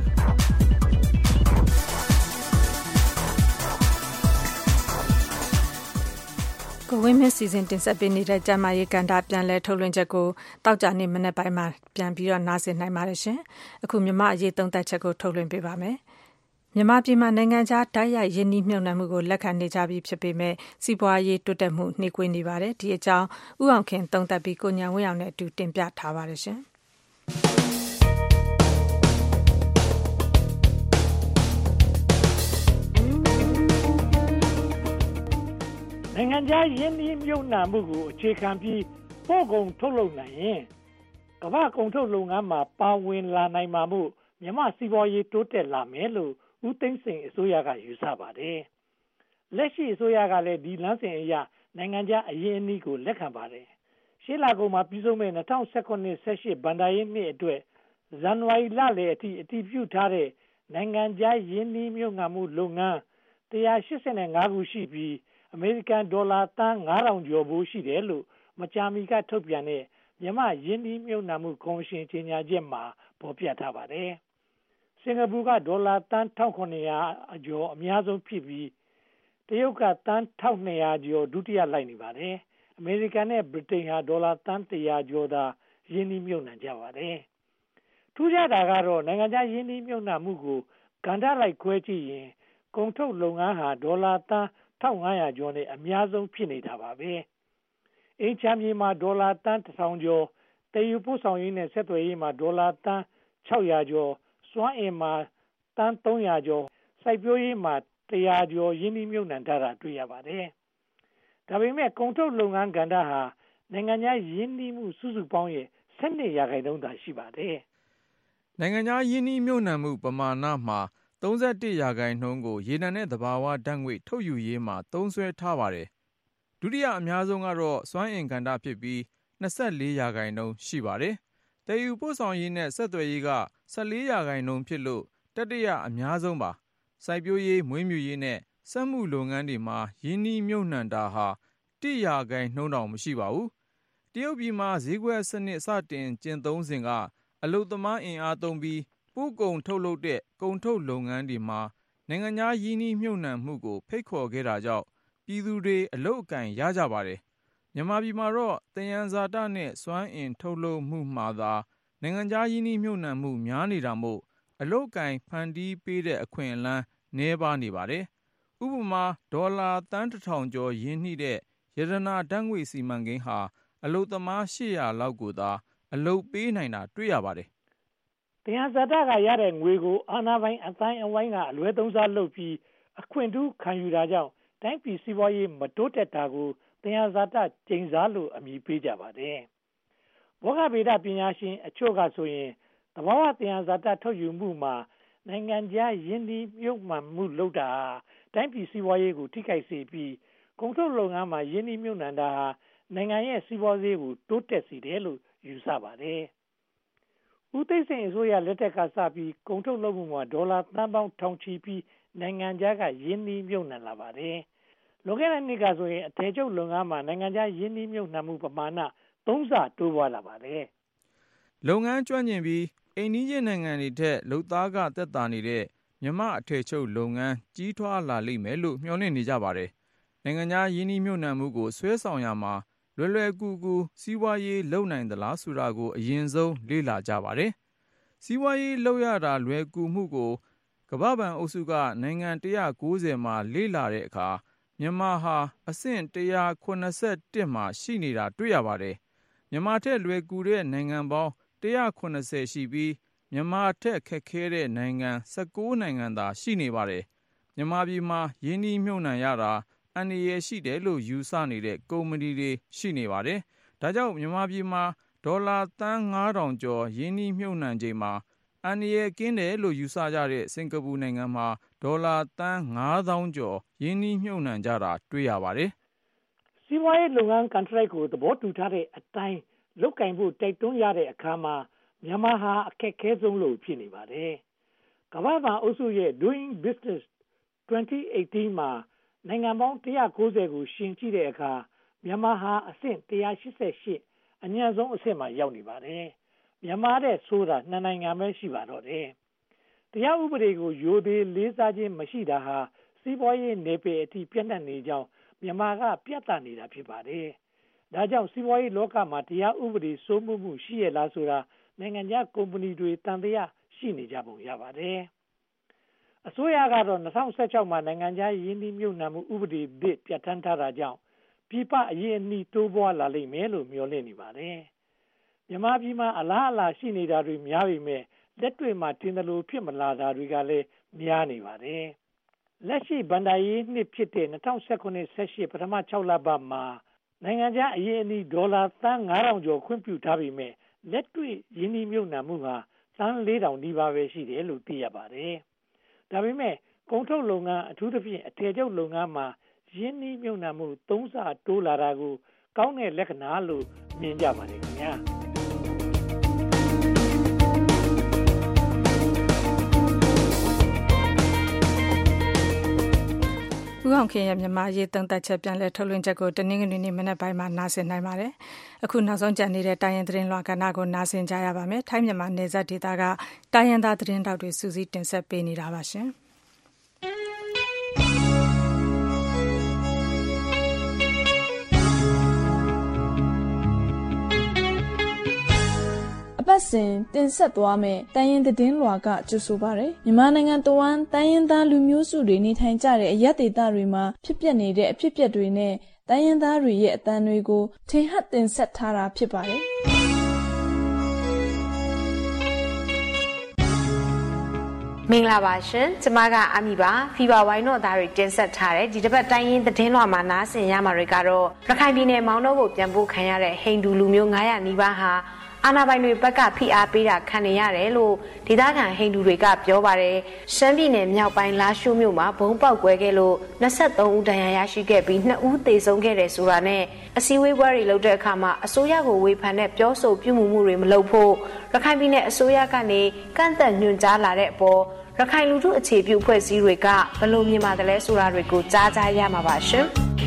ကိုဝင်းမင်းစီစဉ်တင်ဆက်ပေးနေတဲ့ကျမရေးကန်တာပြန်လဲထုတ်လွှင့်ချက်ကိုတောက်ကြနေမနေ့ပိုင်းမှာပြန်ပြီးတော့နားဆင်နိုင်ပါတယ်ရှင်အခုမြမအရေးသုံးသက်ချက်ကိုထုတ်လွှင့်ပေးပါမယ်မြန်မာပြည်မှာနိုင်ငံခြားတိုက်ရိုက်ယင်းနှိမ့်မြုပ်နှံမှုကိုလက်ခံနေကြပြီးဖြစ်ပေမဲ့စီးပွားရေးတိုးတက်မှုနှေးကွေးနေပါတယ်ဒီအကြောင်းဥအောင်ခင်သုံးသက်ပြီးကိုညာဝင်းအောင်နဲ့အတူတင်ပြထားပါတယ်ရှင်နိုင်ငံခြားယင်းနှိမ့်မြုပ်နှံမှုကိုအခြေခံပြီးပို့ကုန်ထုတ်လုပ်နိုင်ရင်ကမ္ဘာကုန်ထုတ်လုပ်ငန်းမှာပါဝင်လာနိုင်မှာမို့မြန်မာစီးပွားရေးတိုးတက်လာမယ်လို့ဦးသိန်းစိန်အစိုးရကယူဆပါတယ်။လက်ရှိအစိုးရကလည်းဒီလမ်းစဉ်အရနိုင်ငံခြားအရင်းအနှီးကိုလက်ခံပါတယ်။ရှေ့လကုန်မှာပြီးဆုံးမဲ့2019-18ဘဏ္ဍာရေးနှစ်အတွက်ဇန်နဝါရီလလယ်အထိအတည်ပြုထားတဲ့နိုင်ငံခြားယင်းနှိမ့်မြုပ်နှံမှုလုပ်ငန်း185ခုရှိပြီးအမေရိကန်ဒေါ်လာသန်း9000ကျော်ဖို့ရှိတယ်လို့မကြာမီကထုတ်ပြန်တဲ့မြန်မာရင်းနှီးမြှုပ်နှံမှုကော်မရှင်ကြေညာချက်မှာဖော်ပြထားပါတယ်။စင်ကာပူကဒေါ်လာတန်း1900ကျော်အများဆုံးဖြစ်ပြီးတရုတ်ကတန်း1200ကျော်ဒုတိယလိုက်နေပါတယ်။အမေရိကန်နဲ့ဗြိတိန်ဟာဒေါ်လာတန်း100ကျော်သာရင်းနှီးမြှုပ်နှံကြပါတယ်။ထူးခြားတာကတော့နိုင်ငံခြားရင်းနှီးမြှုပ်နှံမှုကိုကဏ္ဍလိုက်ခွဲကြည့်ရင်ကုန်ထုတ်လုပ်ငန်းဟာဒေါ်လာတန်း1500ကျော်နဲ့အများဆုံးဖြစ်နေတာပါပဲ။အင်ချမ်းမြေမှာဒေါ်လာတန်း1000ကျော်တည်ယူပို့ဆောင်ရေးနဲ့ဆက်သွယ်ရေးမှာဒေါ်လာတန်း600ကျော်စွမ်းအင်မှာတန်း300ကျော်စိုက်ပျိုးရေးမှာ100ကျော်ရင်းနှီးမြှုပ်နှံထားတာတွေ့ရပါတယ်။ဒါပေမဲ့ကုန်ထုတ်လုပ်ငန်းကဏ္ဍဟာနိုင်ငံခြားရင်းနှီးမှုစုစုပေါင်းရဲ့12% သာရှိပါတယ်။နိုင်ငံခြားရင်းနှီးမြှုပ်နှံမှုပမာဏမှာ31% ကိုရေနံနဲ့သဘာဝဓာတ်ငွေ့ထုတ်ယူရေးမှာသုံးစွဲထားပါတယ်။ဒုတိယအများဆုံးကတော့စွမ်းအင်ကဏ္ဍဖြစ်ပြီး24% ရှိပါတယ်။တည်ယူပို့ဆောင်ရေးနဲ့ဆက်သွယ်ရေးက14% ဖြစ်လို့တတိယအများဆုံးပါ။စိုက်ပျိုးရေးမွေးမြူရေးနဲ့စက်မှုလုပ်ငန်းတွေမှာရင်းနှီးမြှုပ်နှံတာဟာ1% တောင်မရှိပါဘူး။တရုတ်ပြည်မှာဈေးကွက်စနစ်စတင်ကျင့်သုံးစဉ်ကအလုပ်သမားအင်အားသုံးပြီးပို့ကုန်ထုတ်လုပ်တဲ့ကုန်ထုတ်လုပ်ငန်းတွေမှာနိုင်ငံခြားရင်းနှီးမြှုပ်နှံမှုကိုဖိတ်ခေါ်ခဲ့တာကြောင့်ပြည်သူတွေအလုပ်အကိုင်ရကြပါတယ်။မြန်မာပြည်မှာတော့သယံဇာတနဲ့စွမ်းအင်ထုတ်လုပ်မှုမှာသာနိုင်ငံခြားရင်းနှီးမြှုပ်နှံမှုများနေတာမို့အလုပ်အကိုင်ဖန်တီးပေးတဲ့အခွင့်အလမ်းနည်းပါးနေပါတယ်။ဥပမာဒေါ်လာတန်း1000ကျော်ရင်းနှီးတဲ့ရတနာဓာတ်ငွေ့စီမံကိန်းဟာအလုပ်သမား800လောက်ကိုသာအလုပ်ပေးနိုင်တာတွေ့ရပါတယ်။တရားဇာတကရတဲ့ငွေကိုအာဏာပိုင်အတိုင်းအဝိုင်းကအလွဲသုံးစားလုပ်ပြီးအခွင့်ထူးခံယူတာကြောင့်တိုင်းပြည်စီးပွားရေးမတိုးတက်တာကိုတရားဇာတကျိန်စားလို့အမည်ပေးကြပါတယ်။ဘောဂဗေဒပညာရှင်အချို့ကဆိုရင်သဘာဝတရားဇာတထုတ်ယူမှုမှာနိုင်ငံခြားရင်းနှီးမြှုပ်နှံမှုလုပ်တာတိုင်းပြည်စီးပွားရေးကိုထိခိုက်စေပြီးကုန်ထုတ်လုပ်ငန်းမှာရင်းနှီးမြှုပ်နှံတာနိုင်ငံရဲ့စီးပွားရေးကိုတိုးတက်စေတယ်လို့ယူဆပါတယ်။ဦးသိန်းစိန်အစိုးရလက်ထက်ကစပြီးကုန်ထုတ်လုပ်မှုမှာဒေါ်လာသန်းပေါင်းထောင်ချီပြီးနိုင်ငံခြားကရင်းနှီးမြှုပ်နှံလာပါတယ်။လွန်ခဲ့တဲ့နှစ်ကဆိုရင်အထည်ချုပ်လုပ်ငန်းမှာနိုင်ငံခြားရင်းနှီးမြှုပ်နှံမှုပမာဏ3ဆတိုးပွားလာပါတယ်။လုပ်ငန်းကျွမ်းကျင်ပြီးအိမ်နီးချင်းနိုင်ငံတွေထက်လုပ်သားကသက်သာနေတဲ့မြန်မာအထည်ချုပ်လုပ်ငန်းကြီးထွားလာလိမ့်မယ်လို့မျှော်လင့်နေကြပါတယ်။နိုင်ငံခြားရင်းနှီးမြှုပ်နှံမှုကိုဆွဲဆောင်ရမှာလွယ်လွယ်ကူကူစီးပွားရေးလုပ်နိုင်သလားဆိုတာကိုအရင်ဆုံးလေ့လာကြပါတယ်။စီးပွားရေးလုပ်ရတာလွယ်ကူမှုကိုကမ္ဘာ့ဘဏ်အုပ်စုကနိုင်ငံ190မှာလေ့လာတဲ့အခါမြန်မာဟာအဆင့်181မှာရှိနေတာတွေ့ရပါတယ်။မြန်မာထက်လွယ်ကူတဲ့နိုင်ငံပေါင်း180ရှိပြီးမြန်မာထက်ခက်ခဲတဲ့နိုင်ငံ19နိုင်ငံသာရှိနေပါတယ်။မြန်မာပြည်မှာရင်းနှီးမြှုပ်နှံရတာအန္တရာယ်ရှိတယ်လို့ယူဆနေတဲ့ကုမ္ပဏီတွေရှိနေပါတယ်။ဒါကြောင့်မြန်မာပြည်မှာဒေါ်လာသန်း9000ကျော်ရင်းနှီးမြှုပ်နှံချိန်မှာအန္တရာယ်ကင်းတယ်လို့ယူဆကြတဲ့စင်ကာပူနိုင်ငံမှာဒေါ်လာသန်း9000ကျော်ရင်းနှီးမြှုပ်နှံကြတာတွေ့ရပါတယ်။စီးပွားရေးလုပ်ငန်းကန်ထရိုက်ကိုသဘောတူထားတဲ့အတိုင်းလုပ်ကင်ဖို့တိုက်တွန်းရတဲ့အခါမှာမြန်မာဟာအခက်ခဲဆုံးလို့ဖြစ်နေပါတယ်။ကမ္ဘာ့ဘဏ်အုပ်စုရဲ့ Doing Business 2018မှာနိုင်ငံပေါင်း190ကိုရှင်းကြည့်တဲ့အခါမြန်မာဟာအဆင့်188အညံ့ဆုံးအဆင့်မှာရောက်နေပါတယ်။မြန်မာတဲ့ဆိုတာနှစ်နိုင်ငံပဲရှိပါတော့တယ်။တရားဥပဒေကိုယိုသေးလေးစားခြင်းမရှိတာဟာစီးပွားရေးနယ်ပယ်အထိပြန့်နှံ့နေကြောင်းမြန်မာကပြသနေတာဖြစ်ပါတယ်။ဒါကြောင့်စီးပွားရေးလောကမှာတရားဥပဒေစိုးမိုးမှုရှိရလားဆိုတာနိုင်ငံခြားကုမ္ပဏီတွေတန်တရားရှိနေကြပုံရပါတယ်။အစိုးရကတော့2016မှာနိုင်ငံခြားရင်းနှီးမြှုပ်နှံမှုဥပဒေသစ်ပြဋ္ဌာန်းထားတာကြောင့်ပြည်ပအရေးအနှီးတိုးပွားလာလိမ့်မယ်လို့မျှော်လင့်နေပါတယ်။မြန်မာပြည်မှာအလားအလာရှိနေတာတွေများပေမဲ့လက်တွေ့မှာတင်တယ်လို့ဖြစ်မလာတာတွေကလည်းများနေပါတယ်။လက်ရှိဗန္ဒာရေးနှစ်ဖြစ်တဲ့2019-18ပထမ6လပတ်မှာနိုင်ငံခြားအရေးအနှီးဒေါ်လာသန်း9000ကျော်ခွင့်ပြုထားပေမဲ့လက်တွေ့ရင်းနှီးမြှုပ်နှံမှုဟာသန်း4000နီးပါးပဲရှိတယ်လို့သိရပါတယ်။ဒါပေမဲ့ကုန်ထုတ်လုပ်ငန်းအထူးသဖြင့်အထည်ချုပ်လုပ်ငန်းမှာရင်းနှီးမြှုပ်နှံမှု3ဆတိုးလာတာကိုကောင်းတဲ့လက္ခဏာလို့မြင်ကြပါတယ်ခင်ဗျာ။ဦးဟောအောင်ခင်ရဲ့မြန်မာရေးသုံးသပ်ချက်ပြန်လည်ထုတ်လွှင့်ချက်ကိုတနင်္ဂနွေနေ့မနက်ပိုင်းမှာနားဆင်နိုင်ပါတယ်။အခုနောက်ဆုံးကြံနေတဲ့တိုင်းရင်းသတင်းလွှာကဏ္ဍကိုနားဆင်ကြရပါမယ်။ထိုင်းမြန်မာနယ်စပ်ဒေသကတိုင်းရင်းသားသတင်းတောက်တွေစူးစီးတင်ဆက်ပေးနေတာပါရှင်။အပတ်စဉ်တင်ဆက်သွားမယ့်တိုင်းရင်းသတင်းလွှာကကြိုဆိုပါရယ်မြန်မာနိုင်ငံတဝန်းတိုင်းရင်းသားလူမျိုးစုတွေနေထိုင်ကြတဲ့အရပ်ဒေသတွေမှာဖြစ်ပျက်နေတဲ့အဖြစ်အပျက်တွေနဲ့တိုင်းရင်းသားတွေရဲ့အသံတွေကိုထင်ဟပ်တင်ဆက်ထားတာဖြစ်ပါတယ်မင်္ဂလာပါရှင်ကျမကအမီပါဖီဗာဝိုင်းတော့သားတွေတင်ဆက်ထားတဲ့ဒီတစ်ပတ်တိုင်းရင်းသတင်းလွှာမှာနားဆင်ရမှာတွေကတော့ရခိုင်ပြည်နယ်မောင်တောကိုပြန်ပို့ခံရတဲ့ဟိန္ဒူလူမျိုး900နီးပါးဟာအာဏာပိုင်တွေဘက်ကဖိအားပေးတာခံနေရတယ်လို့ဒေသခံဟိန္ဒူတွေကပြောပါတယ်ရှမ်းပြည်နယ်မြောက်ပိုင်းလာရှိုးမြို့မှာဘုံပေါက်ကွဲခဲ့လို့23ဦးဒဏ်ရာရရှိခဲ့ပြီး2ဦးသေဆုံးခဲ့တယ်ဆိုတာနဲ့အစည်းအဝေးပွဲတွေလုပ်တဲ့အခါမှာအစိုးရကိုဝေဖန်တဲ့ပြောဆိုပြုမှုတွေမလုပ်ဖို့ရခိုင်ပြည်နယ်အစိုးရကနေကန့်သက်ညွှန်ကြားလာတဲ့အပေါ်ရခိုင်လူထုအခြေပြုအဖွဲ့အစည်းတွေကဘယ်လိုမြင်ပါတယ်လဲဆိုတာတွေကိုကြားကြရမှာပါရှင်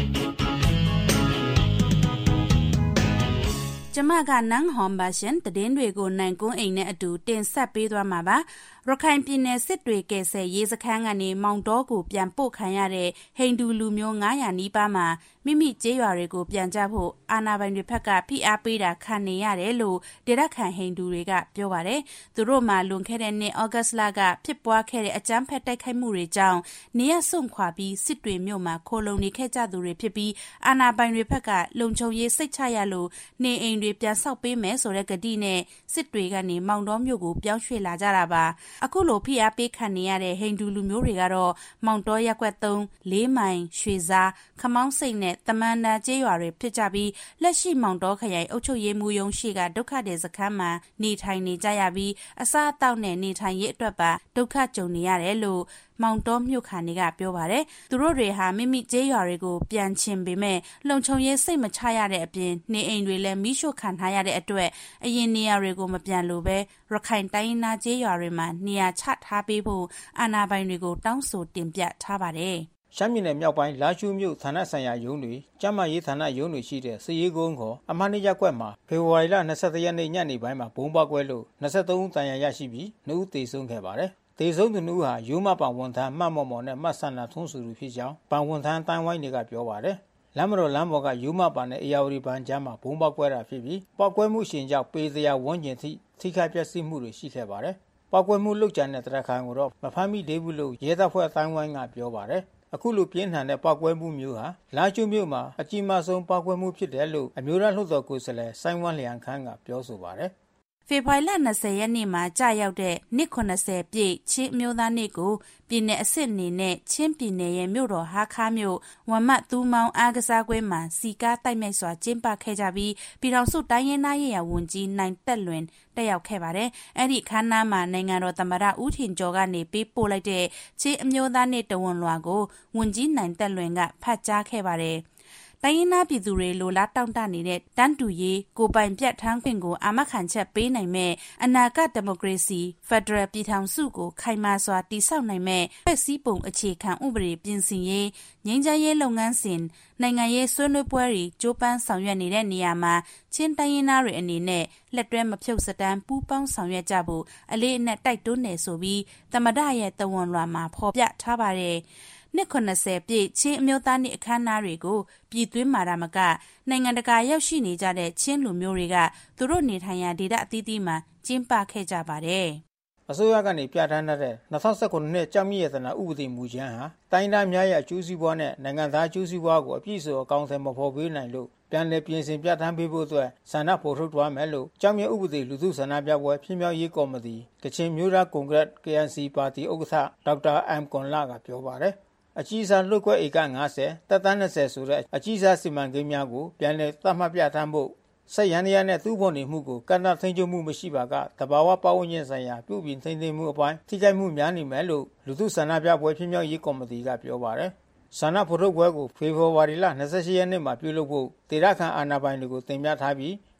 ကျမကနန်းဟွန်ပါရှင်တည်င်းတွေကိုနိုင်ကွန်းအိမ်နဲ့အတူတင်ဆက်ပေးသွားမှာပါရခိုင်ပြည်နယ်စစ်တွေကယ်ဆယ်ရေးစခန်းကနေမောင်တောကိုပြန်ပို့ခံရတဲ့ဟိန္ဒူလူမျိုး900နီးပါးမှာမိမိကျေးရွာတွေကိုပြန်ကြဖို့အာဏာပိုင်တွေဘက်ကဖိအားပေးတာခံနေရတယ်လို့ဒေသခံဟိန္ဒူတွေကပြောပါတယ်သူတို့မှလွန်ခဲ့တဲ့နှစ်ဩဂတ်လကဖြစ်ပွားခဲ့တဲ့အကြမ်းဖက်တိုက်ခိုက်မှုတွေကြောင့်နေရစွန့်ခွာပြီးစစ်တွေမြို့မှာခိုလုံနေခဲ့ကြသူတွေဖြစ်ပြီးအာဏာပိုင်တွေဘက်ကလုံခြုံရေးစိတ်ချရလို့နေအိမ်တွေပြန်ဆောက်ပေးမယ်ဆိုတဲ့ကတိနဲ့စစ်တွေကနေမောင်တောမြို့ကိုပြောင်းရွှေ့လာကြတာပါအခုလိုဖိအားပေးခံနေရတဲ့ဟိန္ဒူလူမျိုးတွေကတော့မောင်တောရပ်ကွက်3 4မိုင်ရွှေစားခမောင်းစိတ်နဲ့တမန်နာကျေးရွာတွေဖြစ်ကြပြီးလက်ရှိမောင်တောခရိုင်အုပ်ချုပ်ရေးမှူးရုံးရှိကဒုက္ခသည်စခန်းမှာနေထိုင်နေကြရပြီးအစားအသောက်နဲ့နေထိုင်ရေးအတွက်ပါဒုက္ခကြုံနေရတယ်လို့မောင်တောမြို့ခံတွေကပြောပါတယ်သူတို့တွေဟာမိမိကျေးရွာတွေကိုပြန်ချင်ပေမဲ့လုံခြုံရေးစိတ်မချရတဲ့အပြင်နေအိမ်တွေလည်းမိရှို့ခံထားရတဲ့အတွက်အရင်နေရာတွေကိုမပြန်လို့ပဲရခိုင်တိုင်းနာကျေးရွာတွေမှာနေရာချထားပေးဖို့အာဏာပိုင်တွေကိုတောင်းဆိုတင်ပြထားပါတယ်ရှမ်းပြည်နယ်မြောက်ပိုင်းလာရှိုးမြို့ဌာနဆိုင်ရာရုံးတွေကျန်းမာရေးဌာနရုံးတွေရှိတဲ့စည်ရေးကုန်းခေါ်အမှန်တရကွက်မှာဖေဖော်ဝါရီလ23ရက်နေ့ညနေပိုင်းမှာဘုံပေါက်ကွဲလို့23ဦးတန်ရာရရှိပြီး2ဦးသေဆုံးခဲ့ပါတယ်သေဆုံးသူ2ဦးဟာရိုးမပန်ဝန်ထမ်းမှတ်မော်မော်နဲ့မှတ်ဆန္ဒထုံးစုသူဖြစ်ကြောင်းပန်ဝန်ထမ်းတိုင်းဝိုင်းတွေကပြောပါတယ်လမ်းမတော်လမ်းပေါ်ကရိုးမပန်နဲ့အေယာဝတီပန်ကြားမှာဘုံပေါက်ကွဲတာဖြစ်ပြီးပေါက်ကွဲမှုရှင်ကြောင့်ပေတရာဝန်းကျင်ထိခိုက်ပျက်စီးမှုတွေရှိခဲ့ပါတယ်ပေါက်ကွဲမှုလုတ်ကြတဲ့တရခိုင်ကိုတော့မဖမ်းမိသေးဘူးလို့ရဲတပ်ဖွဲ့တိုင်းဝိုင်းကပြောပါတယ်အခုလိုပြင်းထန်တဲ့ပောက်ကွဲမှုမျိုးဟာလာကျုံမြို့မှာအကြီးမားဆုံးပောက်ကွဲမှုဖြစ်တယ်လို့အမျိုးသားလွှတ်တော်ကိုယ်စားလှယ်စိုင်းဝမ်းလျံခန်းကပြောဆိုပါတယ်ဖေဖော်ဝါရီလ20ရက်နေ့မှာကြာရောက်တဲ့နှစ်80ပြည့်ချင်းမျိုးသားနေ့ကိုပြည်내အစစ်အနေနဲ့ချင်းပြည်နယ်ရဲ့မြို့တော်ဟာခါမြို့ဝမ်မတ်သူမောင်အားကစားကွင်းမှာစီကားတိုက်မြိုက်စွာကျင်းပခဲ့ကြပြီးပြည်တော်စုတိုင်းရင်းသားရေးရာဝန်ကြီးနိုင်တက်လွင်တက်ရောက်ခဲ့ပါတယ်။အဲ့ဒီခန်းနာမှာနိုင်ငံတော်သမ္မတဦးထင်ကျော်ကနေပေးပို့လိုက်တဲ့ချင်းအမျိုးသားနေ့တဝန်လွှာကိုဝန်ကြီးနိုင်တက်လွင်ကဖတ်ကြားခဲ့ပါတယ်။တိုင်းရင်းသားပြည်သူတွေလိုလားတောင့်တနေတဲ့တန်းတူရေးကိုပိုင်ပြတ်ထန်းခွင့်ကိုအာမခံချက်ပေးနိုင်မဲ့အနာဂတ်ဒီမိုကရေစီဖက်ဒရယ်ပြည်ထောင်စုကိုခိုင်မာစွာတည်ဆောက်နိုင်မဲ့ဖွဲ့စည်းပုံအခြေခံဥပဒေပြင်ဆင်ရေးငြိမ်းချမ်းရေးလုပ်ငန်းစဉ်နိုင်ငံရေးဆွေးနွေးပွဲတွေကြိုးပမ်းဆောင်ရွက်နေတဲ့နေရာမှာချင်းတိုင်းရင်းသားတွေအနေနဲ့လက်တွဲမဖြုတ်စတမ်းပူးပေါင်းဆောင်ရွက်ကြဖို့အလေးအနက်တိုက်တွန်းနေဆိုပြီးသမ္မတရဲ့တဝန်လွှာမှာဖော်ပြထားပါတယ်နှစ်80ပြည့်ချင်းအမျိုးသားနေ့အခမ်းအနားတွေကိုပြည်သွင်းမာရမကနိုင်ငံတကာရောက်ရှိနေကြတဲ့ချင်းလူမျိုးတွေကသူတို့နေထိုင်ရာဒေသအသီးသီးမှာကျင်းပခဲ့ကြပါတယ်အစိုးရကနေပြဋ္ဌာန်းတဲ့2019နှစ်ကြောက်မြရတနာဥပဒေမူကြမ်းဟာတိုင်းဒေသများရဲ့အကျိုးစီးပွားနဲ့နိုင်ငံသားအကျိုးစီးပွားကိုအပြည့်အစုံအကောင့်ထဲမဖော်ပေးနိုင်လို့ပြန်လည်ပြင်ဆင်ပြဋ္ဌာန်းပေးဖို့အတွက်ဆန္ဒဖော်ထုတ်သွားမယ်လို့ကြောက်မြဥပဒေလူထုဆန္ဒပြပွဲဖြစ်မြောက်ရေးကော်မတီကချင်မျိုးသားကွန်ဂရက် KNC ပါတီဥက္ကဋ္ဌဒေါက်တာအမ်ကွန်လာကပြောပါတယ်အကြီးစားလွတ်ကွက်ဧက90တက်တန်း20ဆိုတဲ့အကြီးစားစီမံကိန်းများကိုပြန်လည်သတ်မှတ်ပြဋ္ဌာန်းဖို့ဆက်ရန်ရနဲ့သူ့ဖို့နေမှုကိုကန့်သတ်ထိန်းချုပ်မှုမရှိပါကတဘာဝပတ်ဝန်းကျင်ဆိုင်ရာပြုပြင်ထိန်းသိမ်းမှုအပိုင်းထိခိုက်မှုများနေမယ်လို့လူထုဆန္ဒပြပွဲဖြစ်မြောက်ရေးကော်မတီကပြောပါတယ်ဆန္ဒဖော်ထုတ်ပွဲကိုဖေဖော်ဝါရီလ28ရက်နေ့မှာပြုလုပ်ဖို့ဒေသခံအာဏာပိုင်တွေကိုတင်ပြထားပြီး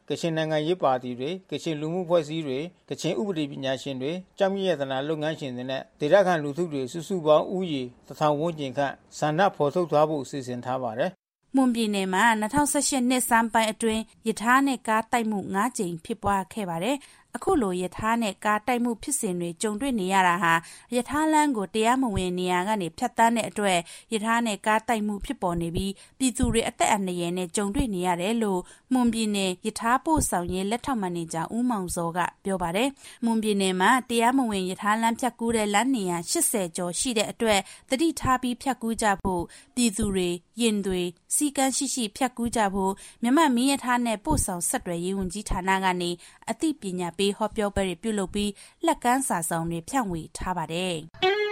ကချင်နိုင်ငံရေးပါတီတွေကချင်လူမှုဖွဲ့စည်းတွေကချင်ဥပဒေပညာရှင်တွေကျောင်းမြင့်ရတနာလုပ်ငန်းရှင်တွေနဲ့ဒေသခံလူထုတွေစုစုပေါင်းဥယျာဉ်1000ဝန်းကျင်ခန့်ဆန္ဒဖော်ထုတ်သွားဖို့စီစဉ်ထားပါတယ်မွန်ပြည်နယ်မှာ2018နှစ်စမ်းပိုင်းအတွင်းယထာနဲ့ကားတိုက်မှု9ကြိမ်ဖြစ်ပွားခဲ့ပါတယ်အခုလိုယထာနဲ့ကားတိုက်မှုဖြစ်စဉ်တွေကြုံတွေ့နေရတာဟာယထာလမ်းကိုတရားမဝင်နေရာကနေဖြတ်တန်းတဲ့အတွက်ယထာနဲ့ကားတိုက်မှုဖြစ်ပေါ်နေပြီးပြည်သူတွေအသက်အန္တရာယ်နဲ့ကြုံတွေ့နေရတယ်လို့မွန်ပြည်နယ်ယထာပို့ဆောင်ရေးလက်ထောက်မန်နေဂျာဦးမောင်စောကပြောပါတယ်မွန်ပြည်နယ်မှာတရားမဝင်ယထာလမ်းဖြတ်ကူးတဲ့လမ်းနေရာ80ကျော်ရှိတဲ့အတွက်တတိထားပြီးဖြတ်ကူးကြဖို့ပြည်သူတွေရင်တွေစီကန်းရှိဖြတ်ကူးကြဖို့မြန်မာမီးယထာနဲ့ပို့ဆောင်ဆက်သွယ်ရေးဝန်ကြီးဌာနကနေအသိပညာပေးဟောပြောပွဲတွေပြုလုပ်ပြီးလက်ကမ်းစာဆောင်တွေဖြန့်ဝေထားပါတယ်။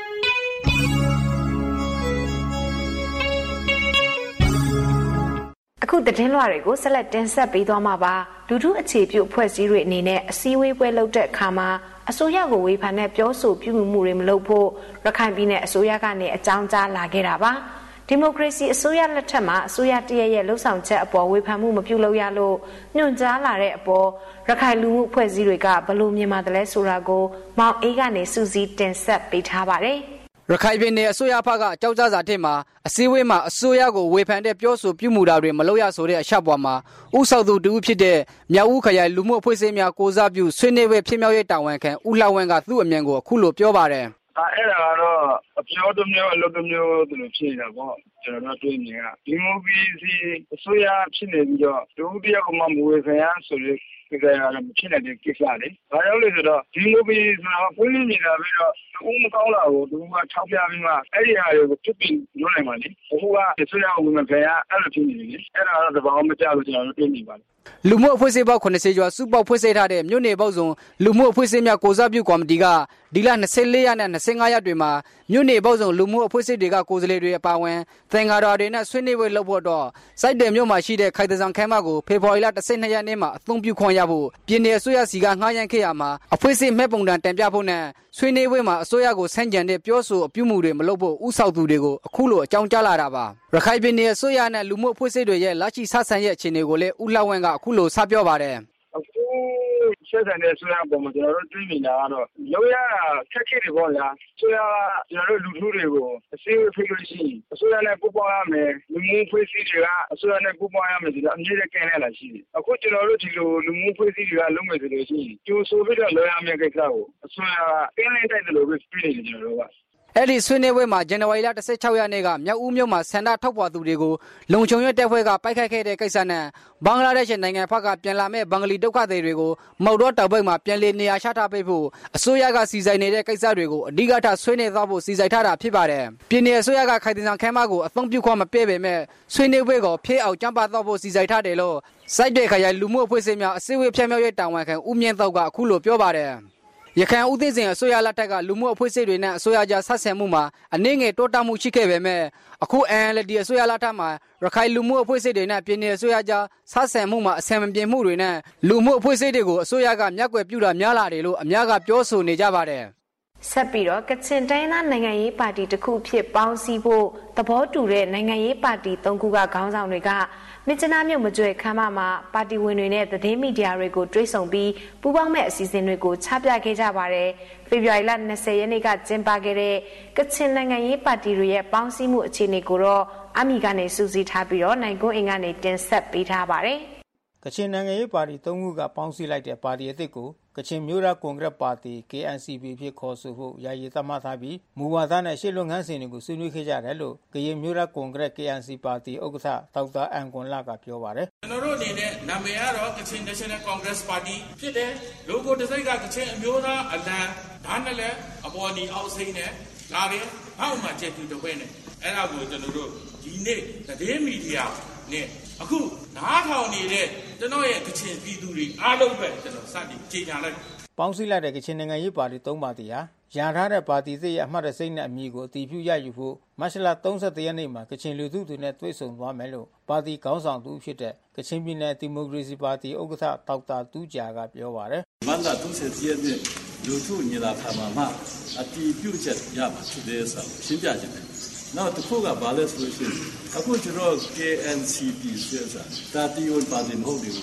အခုသတင်းလွှာတွေကိုဆက်လက်တင်ဆက်ပေးသွားမှာပါလူထုအခြေပြုအဖွဲ့အစည်းတွေအနေနဲ့အစည်းအဝေးပွဲလုပ်တဲ့အခါမှာအစိုးရကိုဝေဖန်တဲ့ပြောဆိုပြုမှုတွေမလုပ်ဖို့ရခိုင်ပြည်နယ်အစိုးရကနေအကြောင်းကြားလာခဲ့တာပါဒီမိုကရေစီအစိုးရလက်ထက်မှာအစိုးရတရရဲ့လှုပ်ဆောင်ချက်အပေါ်ဝေဖန်မှုမပြုလုပ်ရလို့ညွှန်ကြားလာတဲ့အပေါ်ရခိုင်လူမှုအဖွဲ့အစည်းတွေကဘယ်လိုမြင်ပါတယ်လဲဆိုတာကိုမောင်အေးကနေစူးစီးတင်ဆက်ပေးထားပါတယ်ရခိုင်ပြည်နယ်အစိုးရဘက်ကအကြောက်ကြားစာထက်မှာအစည်းအဝေးမှာအစိုးရကိုဝေဖန်တဲ့ပြောဆိုပြုမှုတာတွေမလုပ်ရဆိုတဲ့အချက်ပေါ်မှာဥဆောင်သူတူဖြစ်တဲ့မြောက်ဦးခရိုင်လူမှုအဖွဲ့အစည်းများကိုစားပြုဆွေးနွေးပွဲဖြစ်မြောက်ရေးတာဝန်ခံဦးလှဝင်းကသူ့အမြင်ကိုအခုလိုပြောပါတယ်အဲ့ဒါကတော့အပြောတစ်မျိုးအလုပ်တစ်မျိုးသူလိုဖြစ်နေတာပေါ့ကျွန်တော်တို့တွေ့မြင်ကဒီမိုကရေစီအစိုးရဖြစ်နေပြီးတော့ဒုတိယကမှမဝေဖန်ရဆိုတဲ့ဒီကရတာမဖြစ်နိုင်တဲ့ကိစ္စလေ။ဘာကြောင့်လဲဆိုတော့ဒီမိုကရေစီမှာပွင့်လင်းနေတာပြီးတော့ဦးမကောင်းလာဘူးသူကထောက်ပြပြီးမှအဲ့ဒီဟာတွေကိုဖြစ်ပြီးလွှတ်နိုင်ပါလေ။အခုကအစိုးရကဝေဖန်ရအဲ့လိုဖြစ်နေတယ်လေ။အဲ့ဒါတော့တဘာမှမကြောက်လို့ကျွန်တော်တို့တွေ့နေပါလေ။လူမှုအဖွဲ့အစည်းပေါင်း80ကျော်စုပေါင်းဖွဲ့စည်းထားတဲ့မြို့နယ်ပေါင်းစုံလူမှုအဖွဲ့အစည်းများကိုစားပြုကော်မတီကဒီလ24ရက်နဲ့25ရက်တွေမှာမြို့နယ်ပေါင်းစုံလူမှုအဖွဲ့အစည်းတွေကကိုယ်စားလှယ်တွေအပါအဝင်သင်္ကာတော်တွေနဲ့ဆွေးနွေးပွဲလုပ်ဖို့တော့စိုက်တယ်မြို့မှာရှိတဲ့ခိုင်တဆောင်ခမ်းမကိုဖေဖော်ဝါရီလ12ရက်နေ့မှာအသုံးပြုခွင့်ရဖို့ပြည်내အစိုးရစီကငှားရမ်းခဲ့ရမှာအဖွဲ့အစည်းမဲ့ပုံတန်တင်ပြဖို့နဲ့ဆွေးနွေးပွဲမှာအစိုးရကိုဆန့်ကျင်တဲ့ပြောဆိုအပြုမှုတွေမလုပ်ဖို့ဥဆောင်သူတွေကိုအခုလိုအကြောင်းကြားလာတာပါရခိုင်ပြည်내အစိုးရနဲ့လူမှုအဖွဲ့အစည်းတွေရဲ့လက်ရှိဆက်ဆံရေးအခြေအနေကိုလည်းဦးလှဝင်းကအခုလိုစပြောပါတယ်ဆက်ဆံတဲ့ဆိုရပုံမှာကျွန်တော်တို့တွေ့မြင်တာကတော့လောရခက်ခဲတွေပေါ့လားဆိုရကျွန်တော်တို့လူထုတွေကိုအစည်းအဝေးဖိတ်လို့ရှိရင်အစိုးရနဲ့ပူးပေါင်းရမယ်လူမှုဖွဲ့စည်းတွေကအစိုးရနဲ့ပူးပေါင်းရမယ်ဆိုတော့အမြဲတမ်းကင်းနေတာရှိတယ်အခုကျွန်တော်တို့ဒီလိုလူမှုဖွဲ့စည်းတွေကလုံးမယ်ဆိုလို့ရှိရင်ကျိုးဆိုပြီးတော့လောရမယ့်ကိစ္စကိုအစိုးရကတင်းလင်းတိုက်တယ်လို့ပဲပြနေတယ်ကျွန်တော်တို့ကအဲ့ဒီဆွေးနွေးပွဲမှာဇန်နဝါရီလ16ရက်နေ့ကမြောက်ဦးမြို့မှာဆန္ဒထုတ်ဖော်သူတွေကိုလုံခြုံရေးတပ်ဖွဲ့ကပိုက်ခတ်ခဲ့တဲ့ကိစ္စနဲ့ဘင်္ဂလားဒေ့ရှ်နိုင်ငံဘက်ကပြန်လာမဲ့ဘင်္ဂလီဒုက္ခသည်တွေကိုမော်တော်တောင်ဘက်မှာပြန်လည်နေရာချထားပေးဖို့အစိုးရကစီစဉ်နေတဲ့ကိစ္စတွေကိုအဓိကထားဆွေးနွေးသွားဖို့စီစဉ်ထားတာဖြစ်ပါတယ်။ပြည်내အစိုးရကခိုင်တဆောင်ခမ်းမကိုအသုံးပြုခွင့်မပေးပေမဲ့ဆွေးနွေးပွဲကိုဖေးအောင်ကျင်းပသွားဖို့စီစဉ်ထားတယ်လို့စိုက်တဲ့ခရိုင်လူမှုအဖွဲ့အစည်းများအစည်းအဝေးဖြန့်မြောက်ရေးတာဝန်ခံဦးမြင့်တော့ကအခုလိုပြောပါတယ်ရခိုင်ဦးသိန်းစိန်အစိုးရလက်ထက်ကလူမှုအဖွဲ့အစည်းတွေနဲ့အစိုးရကြားဆက်ဆံမှုမှာအနည်းငယ်တိုးတက်မှုရှိခဲ့ပေမဲ့အခု NLD အစိုးရလက်ထက်မှာရခိုင်လူမှုအဖွဲ့အစည်းတွေနဲ့ပြည်내အစိုးရကြားဆက်ဆံမှုမှာအဆင်မပြေမှုတွေနဲ့လူမှုအဖွဲ့အစည်းတွေကိုအစိုးရကမျက်ကွယ်ပြုတာများလာတယ်လို့အများကပြောဆိုနေကြပါတယ်ဆက်ပြီးတော့ကချင်တိုင်းသားနိုင်ငံရေးပါတီတစ်ခုဖြစ်ပေါင်းစည်းဖို့သဘောတူတဲ့နိုင်ငံရေးပါတီ၃ခုကခေါင်းဆောင်တွေကမြစ်ချနာမြို့မကျွဲခမ်းမမှာပါတီဝင်တွေနဲ့သတင်းမီဒီယာတွေကိုတွေ့ဆုံပြီးပူးပေါင်းမဲ့အစီအစဉ်တွေကိုချပြခဲ့ကြပါတယ်။ဖေဖော်ဝါရီလ20ရက်နေ့ကကျင်းပခဲ့တဲ့ကချင်နိုင်ငံရေးပါတီတွေရဲ့ပေါင်းစည်းမှုအခြေအနေကိုတော့အမီကနေစူးစီးထားပြီးတော့နိုင်ကွန်းအင်ကနေတင်ဆက်ပေးထားပါတယ်။ကချင်နိုင်ငံရေးပါတီ၃ခုကပေါင်းစည်းလိုက်တဲ့ပါတီအသစ်ကိုကချင်မျိုးသားကွန်ဂရက်ပါတီ KNCB ဖြစ်ခေါ်ဆိုဖို့ယာယီသတ်မှတ်ထားပြီးမူဝါဒနဲ့ရှေ့လုပ်ငန်းစဉ်တွေကိုဆွေးနွေးခဲ့ကြတယ်လို့ကရင်မျိုးသားကွန်ဂရက် KNC ပါတီဥက္ကဋ္ဌဒေါက်တာအန်ကွန်လကပြောပါတယ်ကျွန်တော်တို့အနေနဲ့နာမည်ကတော့ကချင် National Congress Party ဖြစ်တယ် logo တစ်စိတ်ကကချင်အမျိုးသားအလံဓာတ်နဲ့လည်းအပေါ်နီအောက်စိမ့်နဲ့လာတယ်အောက်မှာချက်တူတစ်ခွဲနဲ့အဲ့ဒါကိုကျွန်တော်တို့ဒီနေ့သတင်းမီဒီယာနဲ့အခုနားထောင်နေတဲ့ကျွန်တော်ရဲ့ကချင်ပြည်သူတွေအားလုံးပဲကျွန်တော်စတင်ကြေညာလိုက်ပေါင်းစည်းလိုက်တဲ့ကချင်နိုင်ငံရေးပါတီ၃ပါတီဟာရန်ထားတဲ့ပါတီသစ်ရဲ့အမှတ်တစိမ့်နဲ့အမည်ကိုအတည်ပြုရယူဖို့မတ်လ31ရက်နေ့မှာကချင်လူထုတွေနဲ့တွေ့ဆုံသွားမယ်လို့ပါတီခေါင်းဆောင်သူဖြစ်တဲ့ကချင်ပြည်နယ်ဒီမိုကရေစီပါတီဥက္ကဋ္ဌဒေါက်တာတူးကြာကပြောပါတယ်မတ်လ31ရက်နေ့လူထုညီလာခံမှာအတည်ပြုချက်ရမှာဖြစ်တဲ့ဆိုရှင်းပြခြင်းတယ်နောက်တစ်ခုကဘာလဲဆိုလို့ရှိရင်အခုကျွန်တော် KNCB ဆိုတာတာတီဝန်ပါတီမဟုတ်ဘူး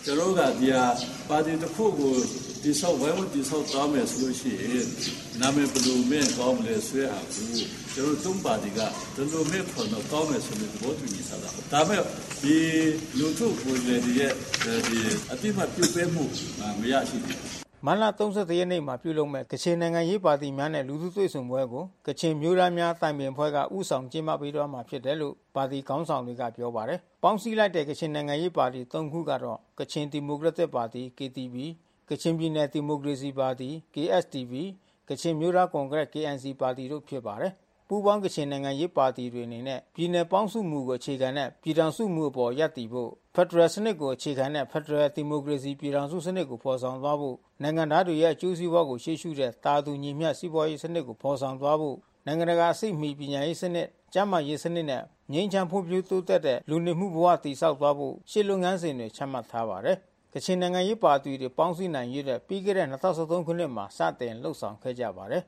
ကျွန်တော်ကဒီဟာပါတီတစ်ခုကိုဒီဆောက်ဝိုင်းဝန်းဒီဆောက်သွားမယ်ဆိုလို့ရှိရင်နာမည်ဘယ်လိုမဲ့ကောင်းမလဲဆွဲဟာဘူးကျွန်တော်သုံးပါတီကဘယ်လိုမဲ့ခေါ်တော့ကောင်းမယ်ဆိုလို့သဘောတူညီထားတာဒါပေမဲ့ဒီလူထုကိုလည်းဒီရဲ့ဒီအတိမပြုတ်ပဲမှုမရရှိဘူးမန္တ33ရက်နေ့မှာပြုလုပ်မဲ့ကချင်နိုင်ငံရေးပါတီများနဲ့လူထုတွေ့ဆုံပွဲကိုကချင်မျိုးသားများတိုင်ပင်ဖွဲ့ကဥဆောင်ကျင်းပပေးတော့မှာဖြစ်တယ်လို့ပါတီခေါင်းဆောင်တွေကပြောပါတယ်။ပေါင်းစည်းလိုက်တဲ့ကချင်နိုင်ငံရေးပါတီ3ခုကတော့ကချင်ဒီမိုကရက်တစ်ပါတီ KTP ကချင်ပြည်နယ်ဒီမိုကရေစီပါတီ KSDP ကချင်မျိုးသားကွန်ဂရက် KNC ပါတီတို့ဖြစ်ပါတယ်။ပူးပေါင်းကချင်နိုင်ငံရေးပါတီတွေအနေနဲ့ပြည်내ပေါင်းစုမှုကိုအခြေခံတဲ့ပြည်ထောင်စုမှုအပေါ်ရပ်တည်ဖို့ဖက်ဒရယ်စနစ်ကိုအခြေခံတဲ့ဖက်ဒရယ်ဒီမိုကရေစီပြည်ထောင်စုစနစ်ကိုဖော်ဆောင်သွားဖို့နိုင်ငံသားတွေရဲ့အကျိုးစီးပွားကိုရှေ့ရှုတဲ့တာတူညီမျှစီးပွားရေးစနစ်ကိုဖော်ဆောင်သွားဖို့နိုင်ငံတကာအစိတ်မီပညာရေးစနစ်ကျန်းမာရေးစနစ်နဲ့ငြိမ်းချမ်းဖွံ့ဖြိုးတိုးတက်တဲ့လူနေမှုဘဝတည်ဆောက်သွားဖို့ရှေ့လုပ်ငန်းစဉ်တွေချမှတ်ထားပါတယ်။ကချင်နိုင်ငံရေးပါတီတွေပေါင်းစည်းနိုင်ရေးတဲ့ပြီးခဲ့တဲ့2013ခုနှစ်မှာစတင်လှုပ်ဆောင်ခဲ့ကြပါတယ်။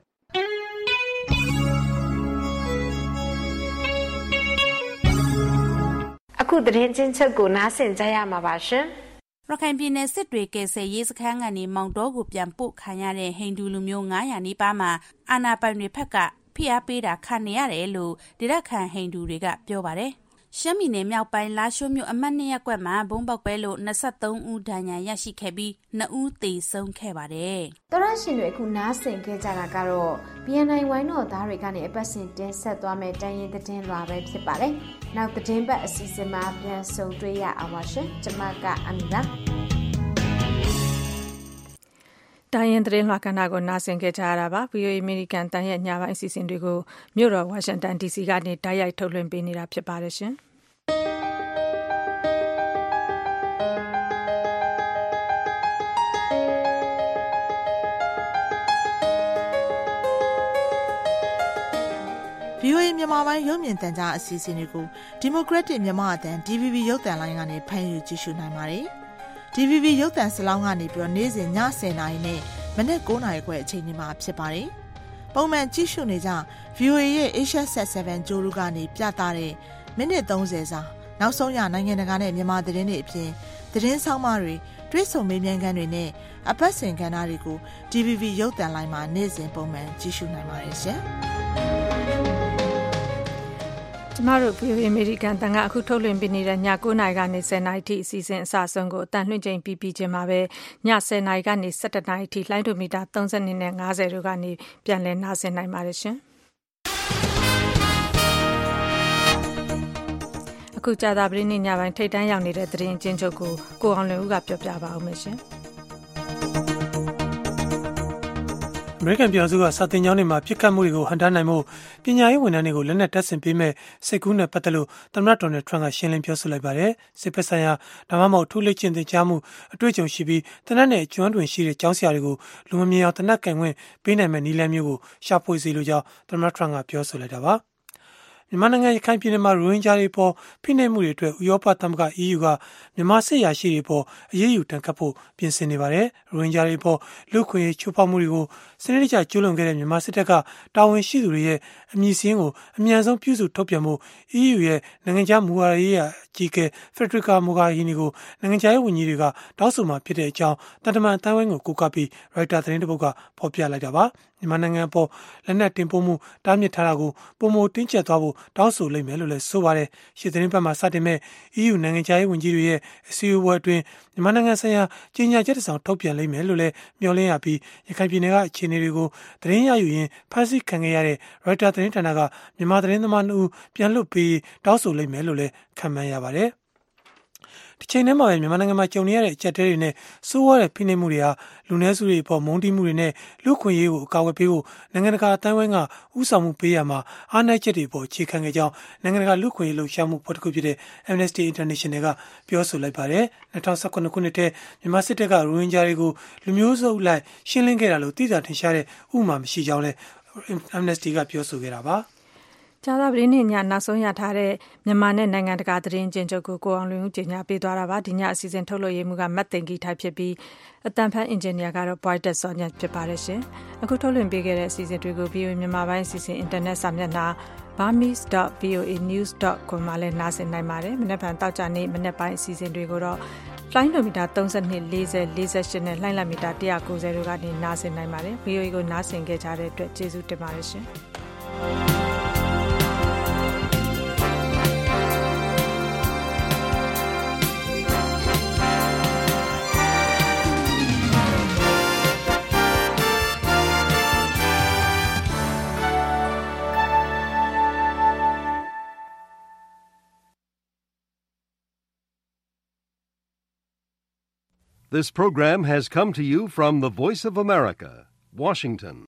အခုသတင်းချင်းချက်ကိုနားဆင်ကြရမှာပါရှင်ရခိုင်ပြည်နယ်စစ်တွေကယ်ဆယ်ရေးစခန်းကနေမောင်တောကိုပြန်ပို့ခံရတဲ့ဟိန္ဒူလူမျိုး900နီးပါးမှာအာဏာပိုင်တွေဘက်ကဖိအားပေးတာခံနေရတယ်လို့ဒေသခံဟိန္ဒူတွေကပြောပါတယ်။ရှမ်းပြည်နယ်မြောက်ပိုင်းလာရှိုးမြို့အမှတ်2ရပ်ကွက်မှာဘုံပေါက်ပဲလို့23ဦးဒဏ်ရာရရှိခဲ့ပြီး2ဦးသေဆုံးခဲ့ပါတယ်။တော်ရရှင်တွေအခုနားဆင်ခဲ့ကြတာကတော့ BNI ဝိုင်းတော်သားတွေကနေအပတ်စဉ်တင်ဆက်သွားမယ့်တိုင်းရင်းသတင်းလွှာပဲဖြစ်ပါတယ်။နောက်သတင်းပတ်အစီအစဉ်မှာပြန်ဆုံတွေ့ရအောင်ပါရှင်။ကျွန်မကအမီပါတိုင်းရင်သတင်းလွှာကဏ္ဍကိုနားဆင်ခဲ့ကြရတာပါ VOA အမေရိကန်တန်ရဲ့ညပိုင်းအစီအစဉ်တွေကိုမြို့တော်ဝါရှင်တန် DC ကနေတိုက်ရိုက်ထုတ်လွှင့်ပေးနေတာဖြစ်ပါတယ်ရှင် VOA မြန်မာပိုင်းရုပ်မြင်သံကြားအစီအစဉ်တွေကို Democratic မြန်မာအသံ DVB ရုပ်သံလိုင်းကနေဖမ်းယူကြည့်ရှုနိုင်ပါတယ်။ DVB ရုပ်သံစလောင်းကနေပြီးတော့နေ့စဉ်ည10:00နာရီနဲ့မနက်9:00နာရီခွဲအချိန်တွေမှာဖြစ်ပါတယ်။ပုံမှန်ကြည့်ရှုနေကြ VOA ရဲ့ Asia Set 7 ကြိုးလူကနေပြသတဲ့မိနစ်30စာနောက်ဆုံးရနိုင်ငံတကာနဲ့မြန်မာသတင်းတွေအပြင်သတင်းဆောင်မတွေတွဲဆုံမေးမြန်းခန်းတွေနဲ့အပတ်စဉ်ကဏ္ဍတွေကို DVB ရုပ်သံလိုင်းမှာနေ့စဉ်ပုံမှန်ကြည့်ရှုနိုင်ပါတယ်ရှင်။ကျမတို့ VOA အမေရိကန်တန်ကအခုထုတ်လွှင့်ပေးနေတဲ့ည9:00နာရီကနေ10:00နာရီထိအစီအစဉ်အစအဆုံးကိုအတန်လွှင့်ချိန်ပြီးခြင်းမှာပဲည10:00နာရီကနေ17:00နာရီထိလိုင်းဒိုမီတာ32နဲ့50တို့ကနေပြန်လည်နားဆင်နိုင်ပါတယ်ရှင်။အခုကြာသပတေးနေ့ညပိုင်းထိပ်တန်းရောက်နေတဲ့သတင်းအကျဉ်းချုပ်ကိုကိုအောင်လွင်ဦးကပြောပြပါဦးမယ်ရှင်။အမေရိကန်ပြည်ထောင်စုကစာတင်ကျောင်းတွေမှာပြစ်ခတ်မှုတွေကိုဟန်တာနိုင်မှုပညာရေးဝန်ထမ်းတွေကိုလက်နက်တပ်ဆင်ပေးမဲ့စိတ်ကူးနဲ့ပတ်သက်လို့သမ္မတဒေါ်နယ်ထရန့်ကရှင်းလင်းပြောဆိုလိုက်ပါတယ်။စစ်ဖက်ဆိုင်ရာဒါမှမဟုတ်ထိုးလက်ကျင့်သင်ကြားမှုအတွေ့အကြုံရှိပြီးတနက်နဲ့ကျွမ်းတွင်ရှိတဲ့ကျောင်းဆရာတွေကိုလူမမြင်အောင်တနက်ကင်ခွင့်ပေးနိုင်မဲ့နည်းလမ်းမျိုးကိုရှာဖွေစီလိုကြောင်းသမ္မတထရန့်ကပြောဆိုလိုက်တာပါ။မြန်မာနိုင်ငံရခိုင်ပြည်နယ်မှာရိုဟင်ဂျာတွေပေါ်ဖိနှိပ်မှုတွေအတွက်ဥရောပသမဂ္ဂ EU ကမြန်မာစစ်ရာရှိတွေပေါ်အရေးယူတန်ခတ်ဖို့ပြင်ဆင်နေပါတယ်။ရိုဟင်ဂျာတွေပေါ်လူခွင့်ရေးချိုးဖောက်မှုတွေကိုစနစ်တကျကျူးလွန်ခဲ့တဲ့မြန်မာစစ်တပ်ကတာဝန်ရှိသူတွေရဲ့အမည်စာရင်းကိုအမြန်ဆုံးပြုစုထုတ်ပြန်ဖို့ EU ရဲ့နိုင်ငံခြားမူဝါဒရေးရာအကြီးအကဲ Federica Mogherini ကိုနိုင်ငံခြားရေးဝန်ကြီးတွေကတောင်းဆိုမှာဖြစ်တဲ့အကြောင်းတန်တမန်အတိုင်းဝိုင်းကိုကိုးကားပြီး Reuters သတင်းတစ်ပုဒ်ကဖော်ပြလိုက်တာပါ။မြန်မာနိုင်ငံပေါ်လက်နက်တင်ပို့မှုတားမြစ်ထားတာကိုပုံမတင်းကျပ်သွားဖို့တောင်းဆိုလိမ့်မယ်လို့လည်းဆိုပါတယ်။ရှေ့သတင်းပတ်မှာစတင်မဲ့ EU နိုင်ငံခြားရေးဝန်ကြီးတွေရဲ့အစည်းအဝေးအတွင်းမြန်မာနိုင်ငံဆိုင်ရာကြေညာချက်တစ်စောင်ထုတ်ပြန်လိမ့်မယ်လို့လည်းမျှော်လင့်ရပြီးရခိုင်ပြည်နယ်ကအခြေအနေတွေကိုသတင်းရယူရင်းဖမ်းဆီးခံခဲ့ရတဲ့ Reuters သတင်းဌာနကမြန်မာသတင်းသမား2ဦးပြန်လွှတ်ပေးတောင်းဆိုလိမ့်မယ်လို့လည်းခန့်မှန်းရပါတယ်။ဒီချိန်ထဲမှာပဲမြန်မာနိုင်ငံမှာကြုံနေရတဲ့အကျပ်တဲတွေနဲ့စိုးရတဲ့ဖိနှိပ်မှုတွေဟာလူနည်းစုတွေပေါ်မုန်းတီးမှုတွေနဲ့လူခွင့်ရေးကိုအကာအကွယ်ပေးဖို့နိုင်ငံတကာအတိုင်းအဝိုင်းကဥဆောင်မှုပေးရမှာအားနည်းချက်တွေပေါ်အခြေခံခဲ့ကြောင်းနိုင်ငံတကာလူခွင့်ရေးလှုပ်ရှားမှုဖွဲ့တစ်ခုဖြစ်တဲ့ Amnesty International ကပြောဆိုလိုက်ပါတယ်။2019ခုနှစ်ထဲမြန်မာစစ်တပ်ကရိုဟင်ဂျာတွေကိုလူမျိုးစုအလိုက်ရှင်းလင်းခဲ့တာလို့သိသာထင်ရှားတဲ့ဥပမာမရှိကြောင်းလည်း Amnesty ကပြောဆိုခဲ့တာပါ။ကြာသပတေးနေ့ညနောက်ဆုံးရထားတဲ့မြန်မာနဲ့နိုင်ငံတကာသတင်းကျဉ်းချုပ်ကိုအောင်လွင်ဦးကြေညာပေးသွားတာပါဒီညအစီအစဉ်ထုတ်လွှင့်ရေးမှူးကမတ်သိန်ကြီးထိုက်ဖြစ်ပြီးအတန်ဖန်အင်ဂျင်နီယာကတော့ Boyd စောညက်ဖြစ်ပါတယ်ရှင်အခုထုတ်လွှင့်ပေးခဲ့တဲ့အစီအစဉ်တွေကို VOA မြန်မာပိုင်းအစီအစဉ်အင်တာနက်စာမျက်နှာ burmese.voanews.com မှာလည်းနားဆင်နိုင်ပါတယ်မနေ့ကတောက်ကြနေ့မနေ့ပိုင်းအစီအစဉ်တွေကိုတော့လိုင်းဒိုမီတာ32 40 48နဲ့လှိုင်းလမီတာ190တို့ကနေနားဆင်နိုင်ပါတယ် VOA ကိုနားဆင်ခဲ့ကြတဲ့အတွက်ကျေးဇူးတင်ပါတယ်ရှင် This program has come to you from the Voice of America, Washington.